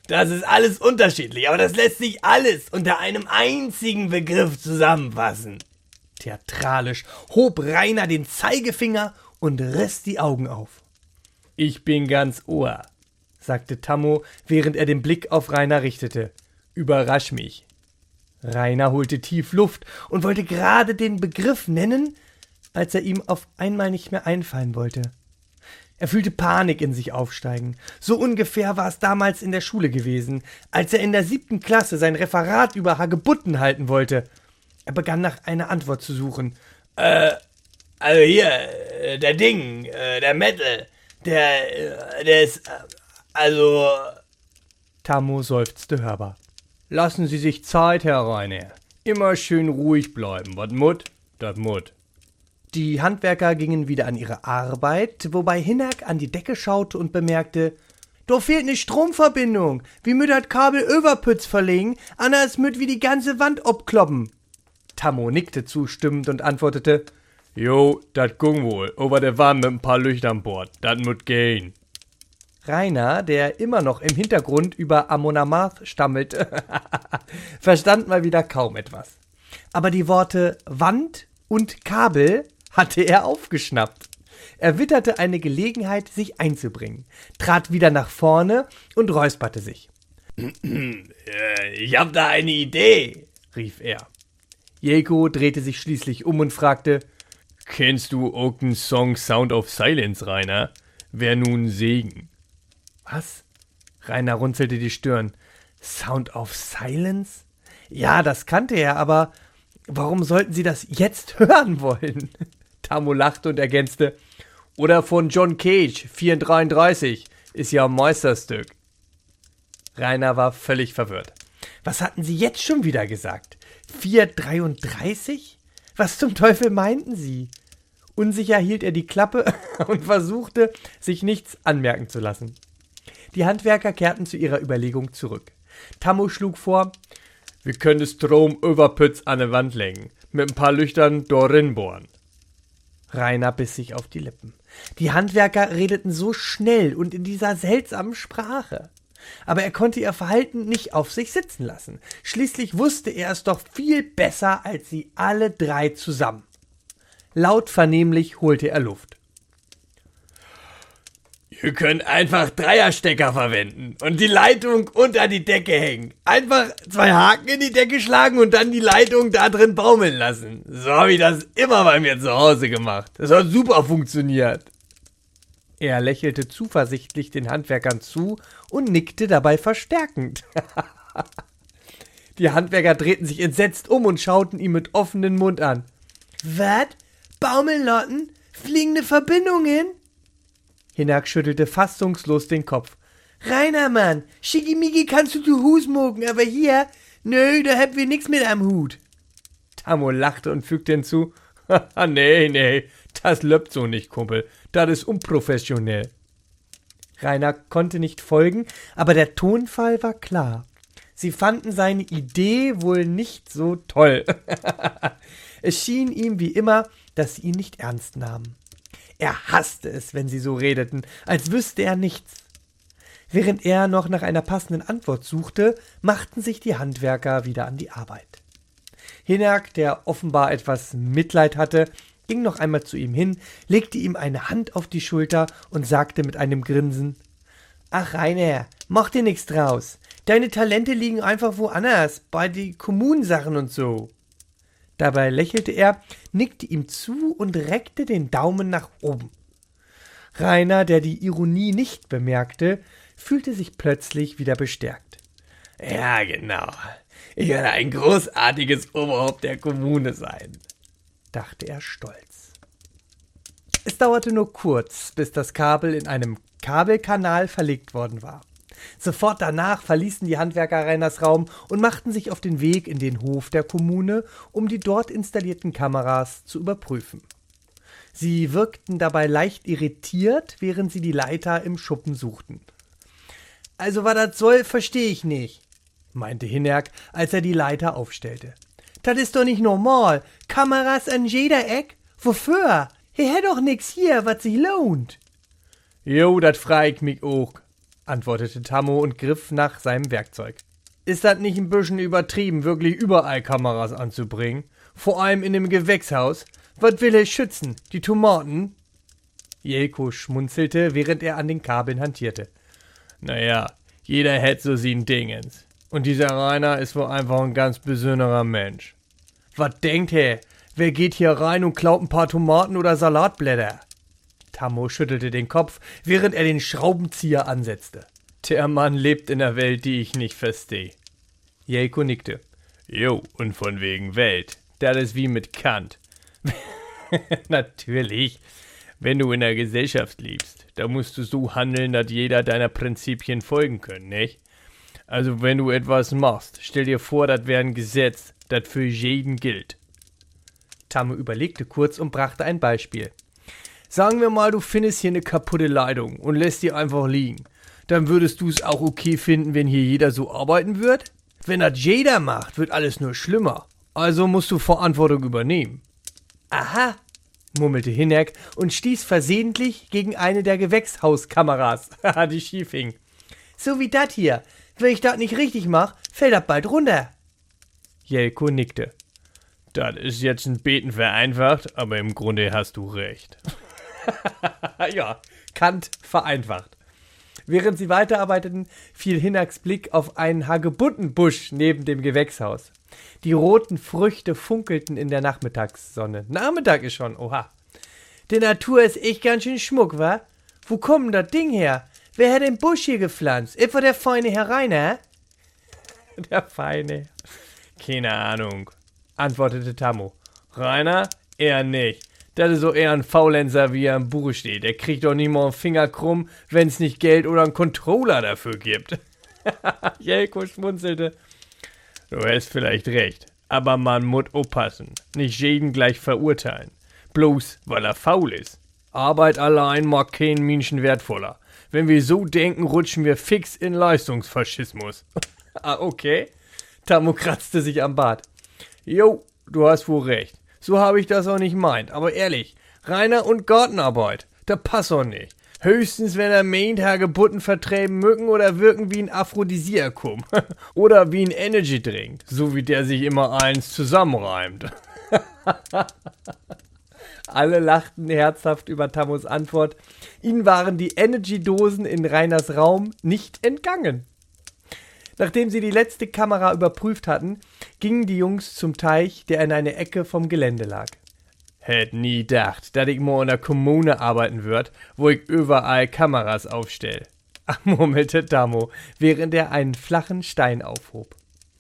Das ist alles unterschiedlich, aber das lässt sich alles unter einem einzigen Begriff zusammenfassen. Theatralisch hob Rainer den Zeigefinger und riss die Augen auf. Ich bin ganz Ohr, sagte Tammo, während er den Blick auf Rainer richtete. Überrasch mich. Rainer holte tief Luft und wollte gerade den Begriff nennen, als er ihm auf einmal nicht mehr einfallen wollte. Er fühlte Panik in sich aufsteigen. So ungefähr war es damals in der Schule gewesen, als er in der 7. Klasse sein Referat über Hagebutten halten wollte. Er begann nach einer Antwort zu suchen. Also hier, der Ding, der Metal, der ist, also... Tammo seufzte hörbar. Lassen Sie sich Zeit, Herr Rainer. Immer schön ruhig bleiben. Wat Mut, dat Mut. Die Handwerker gingen wieder an ihre Arbeit, wobei Hinnerk an die Decke schaute und bemerkte, da fehlt ne Stromverbindung. Wie müd dat Kabel Överpütz verlegen, anders müd wie die ganze Wand obkloppen. Tammo nickte zustimmend und antwortete, Jo, dat gung wohl, over der Wand mit ein paar Lichtern an Bord, dat mut gehen. Rainer, der immer noch im Hintergrund über Amon Amarth stammelte, verstand mal wieder kaum etwas. Aber die Worte Wand und Kabel hatte er aufgeschnappt. Er witterte eine Gelegenheit, sich einzubringen, trat wieder nach vorne und räusperte sich. Ich hab da eine Idee, rief er. Jelko drehte sich schließlich um und fragte, Kennst du auch den Song Sound of Silence, Rainer? Wär nun Segen. Was? Rainer runzelte die Stirn. Sound of Silence? Ja, das kannte er, aber warum sollten Sie das jetzt hören wollen? Tammo lachte und ergänzte, oder von John Cage, 433, ist ja ein Meisterstück. Rainer war völlig verwirrt. Was hatten Sie jetzt schon wieder gesagt? 433? Was zum Teufel meinten Sie? Unsicher hielt er die Klappe und versuchte, sich nichts anmerken zu lassen. Die Handwerker kehrten zu ihrer Überlegung zurück. Tammo schlug vor, wir können Strom Överpütz an der Wand legen, mit ein paar Lüchtern dorin bohren. Rainer biss sich auf die Lippen. Die Handwerker redeten so schnell und in dieser seltsamen Sprache. Aber er konnte ihr Verhalten nicht auf sich sitzen lassen. Schließlich wusste er es doch viel besser als sie alle drei zusammen. Laut vernehmlich holte er Luft. Ihr könnt einfach Dreierstecker verwenden und die Leitung unter die Decke hängen. Einfach 2 Haken in die Decke schlagen und dann die Leitung da drin baumeln lassen. So habe ich das immer bei mir zu Hause gemacht. Das hat super funktioniert. Er lächelte zuversichtlich den Handwerkern zu und nickte dabei verstärkend. Die Handwerker drehten sich entsetzt um und schauten ihn mit offenem Mund an. Was? Baumellotten? Fliegende Verbindungen? Hinnerk schüttelte fassungslos den Kopf. Rainer, Mann, Schickimicki kannst du zu Hus mogen, aber hier, nö, da habt wir nix mit am Hut. Tammo lachte und fügte hinzu, nee, das löppt so nicht, Kumpel, das ist unprofessionell. Rainer konnte nicht folgen, aber der Tonfall war klar. Sie fanden seine Idee wohl nicht so toll. Es schien ihm wie immer, dass sie ihn nicht ernst nahmen. Er hasste es, wenn sie so redeten, als wüsste er nichts. Während er noch nach einer passenden Antwort suchte, machten sich die Handwerker wieder an die Arbeit. Hinnerk, der offenbar etwas Mitleid hatte, ging noch einmal zu ihm hin, legte ihm eine Hand auf die Schulter und sagte mit einem Grinsen, »Ach, Rainer, mach dir nix draus. Deine Talente liegen einfach woanders, bei die Kommunensachen und so.« Dabei lächelte er, nickte ihm zu und reckte den Daumen nach oben. Rainer, der die Ironie nicht bemerkte, fühlte sich plötzlich wieder bestärkt. »Ja, genau. Ich werde ein großartiges Oberhaupt der Kommune sein«, dachte er stolz. Es dauerte nur kurz, bis das Kabel in einem Kabelkanal verlegt worden war. Sofort danach verließen die Handwerker Rainers Raum und machten sich auf den Weg in den Hof der Kommune, um die dort installierten Kameras zu überprüfen. Sie wirkten dabei leicht irritiert, während sie die Leiter im Schuppen suchten. »Also was das soll, verstehe ich nicht«, meinte Hinnerk, als er die Leiter aufstellte. »Das ist doch nicht normal. Kameras an jeder Eck? Wofür? Hier hätt doch nix hier, was sich lohnt.« »Jo, dat frag ich mich auch«, antwortete Tammo und griff nach seinem Werkzeug. Ist das nicht ein bisschen übertrieben, wirklich überall Kameras anzubringen? Vor allem in dem Gewächshaus? Was will er schützen? Die Tomaten? Jelko schmunzelte, während er an den Kabeln hantierte. Naja, jeder hätt so sein Dingens. Und dieser Rainer ist wohl einfach ein ganz besonderer Mensch. Was denkt er? Wer geht hier rein und klaut ein paar Tomaten oder Salatblätter? Tammo schüttelte den Kopf, während er den Schraubenzieher ansetzte. Der Mann lebt in einer Welt, die ich nicht verstehe. Jelko nickte. Jo, und von wegen Welt. Das ist wie mit Kant. Natürlich. Wenn du in der Gesellschaft lebst, da musst du so handeln, dass jeder deiner Prinzipien folgen kann, nicht? Also wenn du etwas machst, stell dir vor, das wäre ein Gesetz, das für jeden gilt. Tammo überlegte kurz und brachte ein Beispiel. Sagen wir mal, du findest hier eine kaputte Leitung und lässt die einfach liegen. Dann würdest du es auch okay finden, wenn hier jeder so arbeiten wird? Wenn das jeder macht, wird alles nur schlimmer. Also musst du Verantwortung übernehmen. Aha, murmelte Hinnerk und stieß versehentlich gegen eine der Gewächshauskameras, die schief hing. So wie das hier. Wenn ich das nicht richtig mache, fällt das bald runter. Jelko nickte. Das ist jetzt ein Beten vereinfacht, aber im Grunde hast du recht. Ja, Kant vereinfacht. Während sie weiterarbeiteten, fiel Hinnacks Blick auf einen Hagebuttenbusch neben dem Gewächshaus. Die roten Früchte funkelten in der Nachmittagssonne. Nachmittag ist schon, oha. Die Natur ist echt ganz schön schmuck, wa? Wo kommt das Ding her? Wer hat den Busch hier gepflanzt? Etwa der feine Herr Rainer? Der feine. Keine Ahnung, antwortete Tammo. Rainer? Eher nicht. Das ist so eher ein Faulenzer, wie er im Buch steht. Der kriegt doch nicht mal einen Finger krumm, wenn's nicht Geld oder einen Controller dafür gibt. Jelko schmunzelte. Du hast vielleicht recht, aber man muss aufpassen. Nicht jeden gleich verurteilen. Bloß, weil er faul ist. Arbeit allein mag kein Menschen wertvoller. Wenn wir so denken, rutschen wir fix in Leistungsfaschismus. Ah, okay. Tammo kratzte sich am Bart. Jo, du hast wohl recht. So habe ich das auch nicht meint. Aber ehrlich, Rainer und Gartenarbeit, da passt doch nicht. Höchstens, wenn er meint, Hagebutten verträgen Mücken oder wirken wie ein Aphrodisiakum. Oder wie ein Energy-Drink, so wie der sich immer eins zusammenreimt. Alle lachten herzhaft über Tammos Antwort. Ihnen waren die Energy-Dosen in Rainers Raum nicht entgangen. Nachdem sie die letzte Kamera überprüft hatten, gingen die Jungs zum Teich, der in einer Ecke vom Gelände lag. Hätt nie gedacht, dass ich mal in der Kommune arbeiten würd, wo ich überall Kameras aufstell, murmelte Tammo, während er einen flachen Stein aufhob.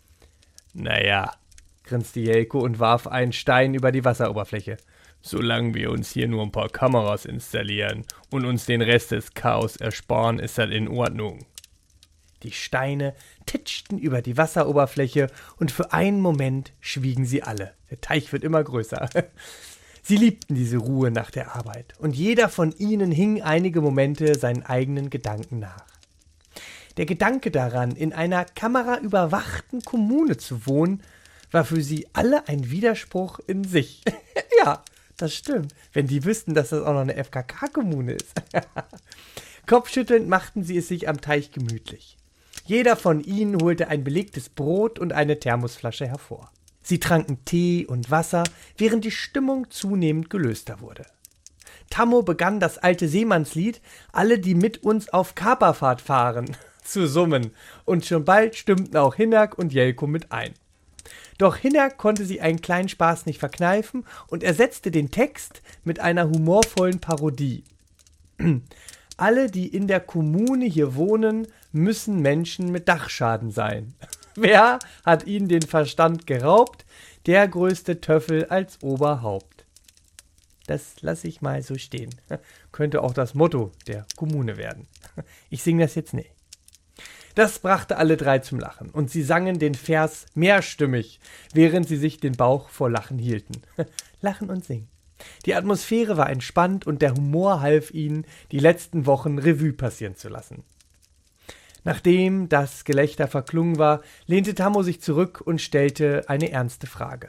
Naja, grinste Jelko und warf einen Stein über die Wasseroberfläche. Solange wir uns hier nur ein paar Kameras installieren und uns den Rest des Chaos ersparen, ist das in Ordnung. Die Steine titschten über die Wasseroberfläche und für einen Moment schwiegen sie alle. Der Teich wird immer größer. Sie liebten diese Ruhe nach der Arbeit und jeder von ihnen hing einige Momente seinen eigenen Gedanken nach. Der Gedanke daran, in einer kameraüberwachten Kommune zu wohnen, war für sie alle ein Widerspruch in sich. Ja, das stimmt, wenn die wüssten, dass das auch noch eine FKK-Kommune ist. Kopfschüttelnd machten sie es sich am Teich gemütlich. Jeder von ihnen holte ein belegtes Brot und eine Thermosflasche hervor. Sie tranken Tee und Wasser, während die Stimmung zunehmend gelöster wurde. Tammo begann das alte Seemannslied »Alle, die mit uns auf Kaperfahrt fahren« zu summen, und schon bald stimmten auch Hinnerk und Jelko mit ein. Doch Hinnerk konnte sich einen kleinen Spaß nicht verkneifen und ersetzte den Text mit einer humorvollen Parodie. Alle, die in der Kommune hier wohnen, müssen Menschen mit Dachschaden sein. Wer hat ihnen den Verstand geraubt? Der größte Töffel als Oberhaupt. Das lasse ich mal so stehen. Könnte auch das Motto der Kommune werden. Ich singe das jetzt nicht. Das brachte alle drei zum Lachen und sie sangen den Vers mehrstimmig, während sie sich den Bauch vor Lachen hielten. Lachen und singen. Die Atmosphäre war entspannt und der Humor half ihnen, die letzten Wochen Revue passieren zu lassen. Nachdem das Gelächter verklungen war, lehnte Tammo sich zurück und stellte eine ernste Frage.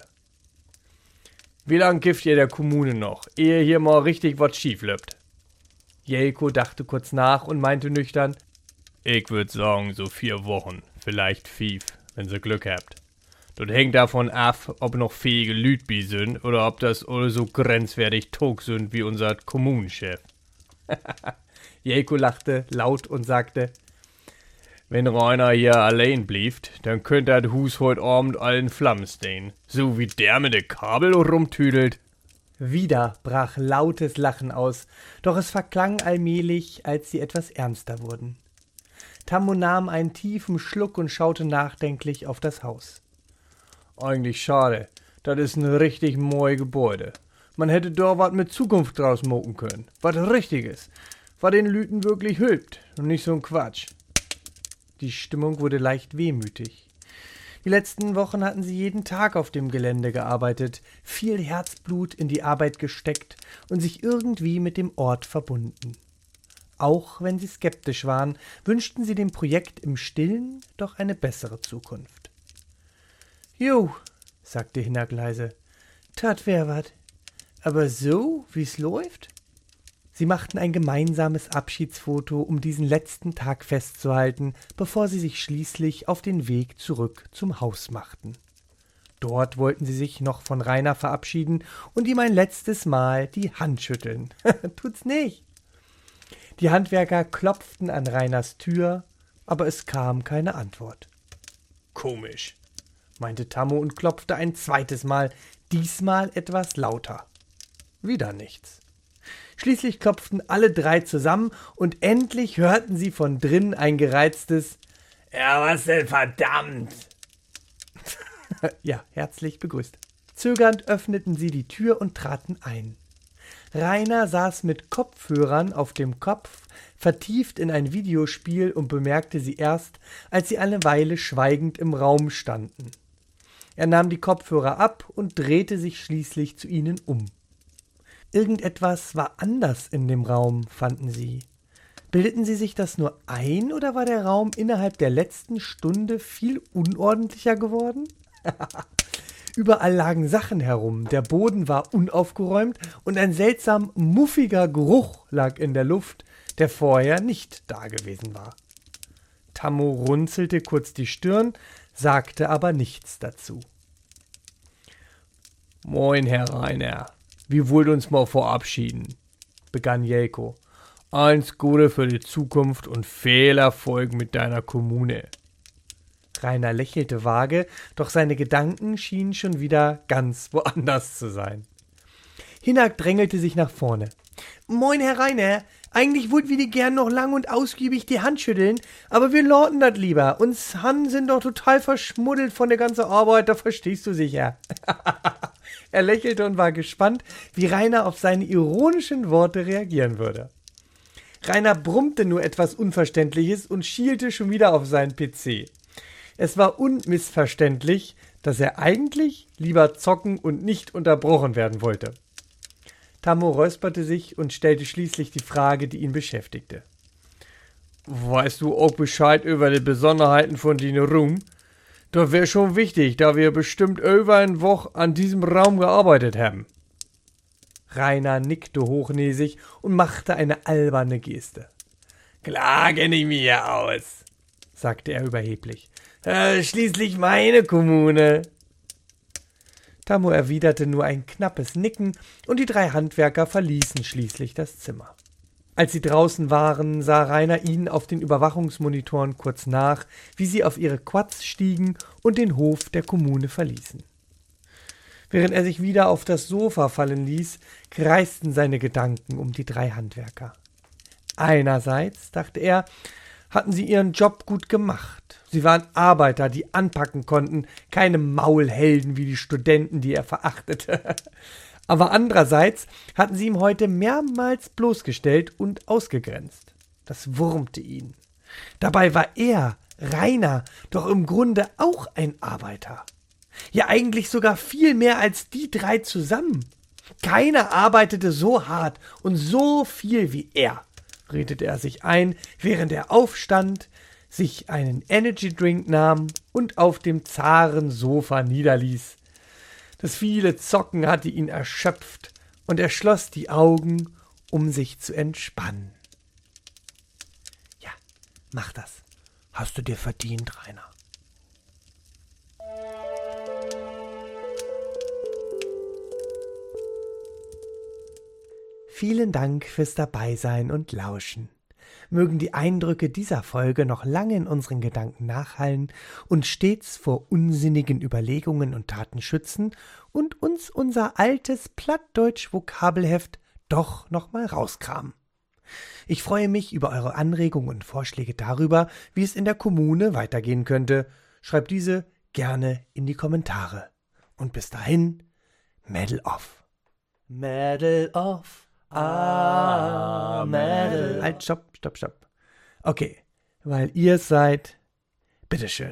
Wie lang kifft ihr der Kommune noch, ehe hier mal richtig was schief läuft? Jelko dachte kurz nach und meinte nüchtern, Ich würd sagen, so 4 Wochen, vielleicht 5, wenn sie Glück habt. Das hängt davon ab, ob noch fähige Lüd bi sind oder ob das alle so grenzwertig tog sind wie unser Kommunenchef. Jelko lachte laut und sagte, wenn Rainer hier allein blieft, dann könnt das Hus heut Abend allen Flammen stehen. So wie der mit de Kabel rumtüdelt. wieder brach lautes Lachen aus, doch es verklang allmählich, als sie etwas ernster wurden. Tammo nahm einen tiefen Schluck und schaute nachdenklich auf das Haus. Eigentlich schade, das ist ein richtig moi Gebäude. Man hätte da was mit Zukunft draus moken können. Was Richtiges. Was den Lüten wirklich hilft und nicht so ein Quatsch. Die Stimmung wurde leicht wehmütig. Die letzten Wochen hatten sie jeden Tag auf dem Gelände gearbeitet, viel Herzblut in die Arbeit gesteckt und sich irgendwie mit dem Ort verbunden. Auch wenn sie skeptisch waren, wünschten sie dem Projekt im Stillen doch eine bessere Zukunft. »Jo«, sagte Hinak leise, »tat wär wat. Aber so, wie's läuft?« Sie machten ein gemeinsames Abschiedsfoto, um diesen letzten Tag festzuhalten, bevor sie sich schließlich auf den Weg zurück zum Haus machten. Dort wollten sie sich noch von Rainer verabschieden und ihm ein letztes Mal die Hand schütteln. »Tut's nicht!« Die Handwerker klopften an Rainers Tür, aber es kam keine Antwort. Komisch, meinte Tammo und klopfte ein zweites Mal, diesmal etwas lauter. Wieder nichts. Schließlich klopften alle drei zusammen und endlich hörten sie von drinnen ein gereiztes »Ja, was denn, verdammt!« Ja, herzlich begrüßt. Zögernd öffneten sie die Tür und traten ein. Rainer saß mit Kopfhörern auf dem Kopf, vertieft in ein Videospiel und bemerkte sie erst, als sie eine Weile schweigend im Raum standen. Er nahm die Kopfhörer ab und drehte sich schließlich zu ihnen um. Irgendetwas war anders in dem Raum, fanden sie. Bildeten sie sich das nur ein oder war der Raum innerhalb der letzten Stunde viel unordentlicher geworden? Überall lagen Sachen herum, der Boden war unaufgeräumt und ein seltsam muffiger Geruch lag in der Luft, der vorher nicht dagewesen war. Tammo runzelte kurz die Stirn, sagte aber nichts dazu. »Moin, Herr Rainer. Wir wollen uns mal verabschieden«, begann Jelko. »Eins Gute für die Zukunft und viel Erfolg mit deiner Kommune.« Rainer lächelte vage, doch seine Gedanken schienen schon wieder ganz woanders zu sein. Hinak drängelte sich nach vorne. »Moin, Herr Rainer. Eigentlich wollten wir dir gern noch lang und ausgiebig die Hand schütteln, aber wir lorten das lieber. Uns Han sind doch total verschmuddelt von der ganzen Arbeit, da verstehst du sicher.« Er lächelte und war gespannt, wie Rainer auf seine ironischen Worte reagieren würde. Rainer brummte nur etwas Unverständliches und schielte schon wieder auf seinen PC. Es war unmissverständlich, dass er eigentlich lieber zocken und nicht unterbrochen werden wollte. Tammo räusperte sich und stellte schließlich die Frage, die ihn beschäftigte. »Weißt du auch Bescheid über die Besonderheiten von Dine Ruhm? Das wäre schon wichtig, da wir bestimmt über eine Woche an diesem Raum gearbeitet haben.« Rainer nickte hochnäsig und machte eine alberne Geste. »Klar kenne ich mich ja aus«, sagte er überheblich. »Schließlich meine Kommune.« Tammo erwiderte nur ein knappes Nicken und die drei Handwerker verließen schließlich das Zimmer. Als sie draußen waren, sah Rainer ihnen auf den Überwachungsmonitoren kurz nach, wie sie auf ihre Quads stiegen und den Hof der Kommune verließen. Während er sich wieder auf das Sofa fallen ließ, kreisten seine Gedanken um die drei Handwerker. Einerseits, dachte er, hatten sie ihren Job gut gemacht. Sie waren Arbeiter, die anpacken konnten, keine Maulhelden wie die Studenten, die er verachtete. Aber andererseits hatten sie ihm heute mehrmals bloßgestellt und ausgegrenzt. Das wurmte ihn. Dabei war er, Rainer, doch im Grunde auch ein Arbeiter. Ja, eigentlich sogar viel mehr als die drei zusammen. Keiner arbeitete so hart und so viel wie er, redete er sich ein, während er aufstand, sich einen Energydrink nahm und auf dem zaren Sofa niederließ. Das viele Zocken hatte ihn erschöpft und er schloss die Augen, um sich zu entspannen. Ja, Mach das. Hast du dir verdient, Rainer. Vielen Dank fürs Dabeisein und Lauschen. Mögen die Eindrücke dieser Folge noch lange in unseren Gedanken nachhallen und stets vor unsinnigen Überlegungen und Taten schützen und uns unser altes Plattdeutsch-Vokabelheft doch noch mal rauskramen. Ich freue mich über eure Anregungen und Vorschläge darüber, wie es in der Kommune weitergehen könnte. Schreibt diese gerne in die Kommentare. Und bis dahin, Mädel off. Mädel off. Mädel. Halt, stopp. Okay, weil ihr seid, bitteschön.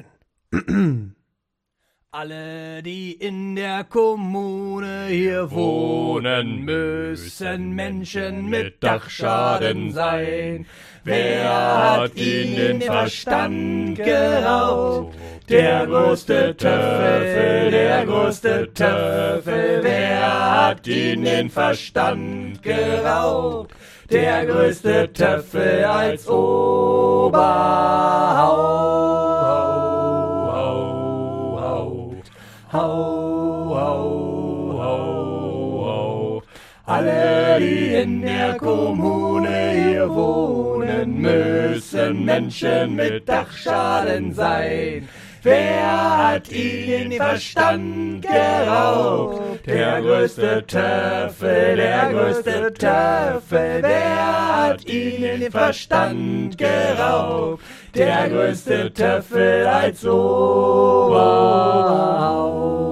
Alle, die in der Kommune hier wohnen, müssen Menschen mit Dachschaden sein. Wer hat ihnen den Verstand geraubt? Der größte Teufel, der größte Teufel. Wer hat ihnen den Verstand geraubt? Der größte Teufel als Oberhaupt. Hau. Alle, die in der Kommune hier wohnen, müssen Menschen mit Dachschaden sein. Wer hat ihnen den Verstand geraubt? Der größte Teufel, der größte Teufel. Wer hat ihnen den Verstand geraubt? Der größte Teufel als Oberhaupt.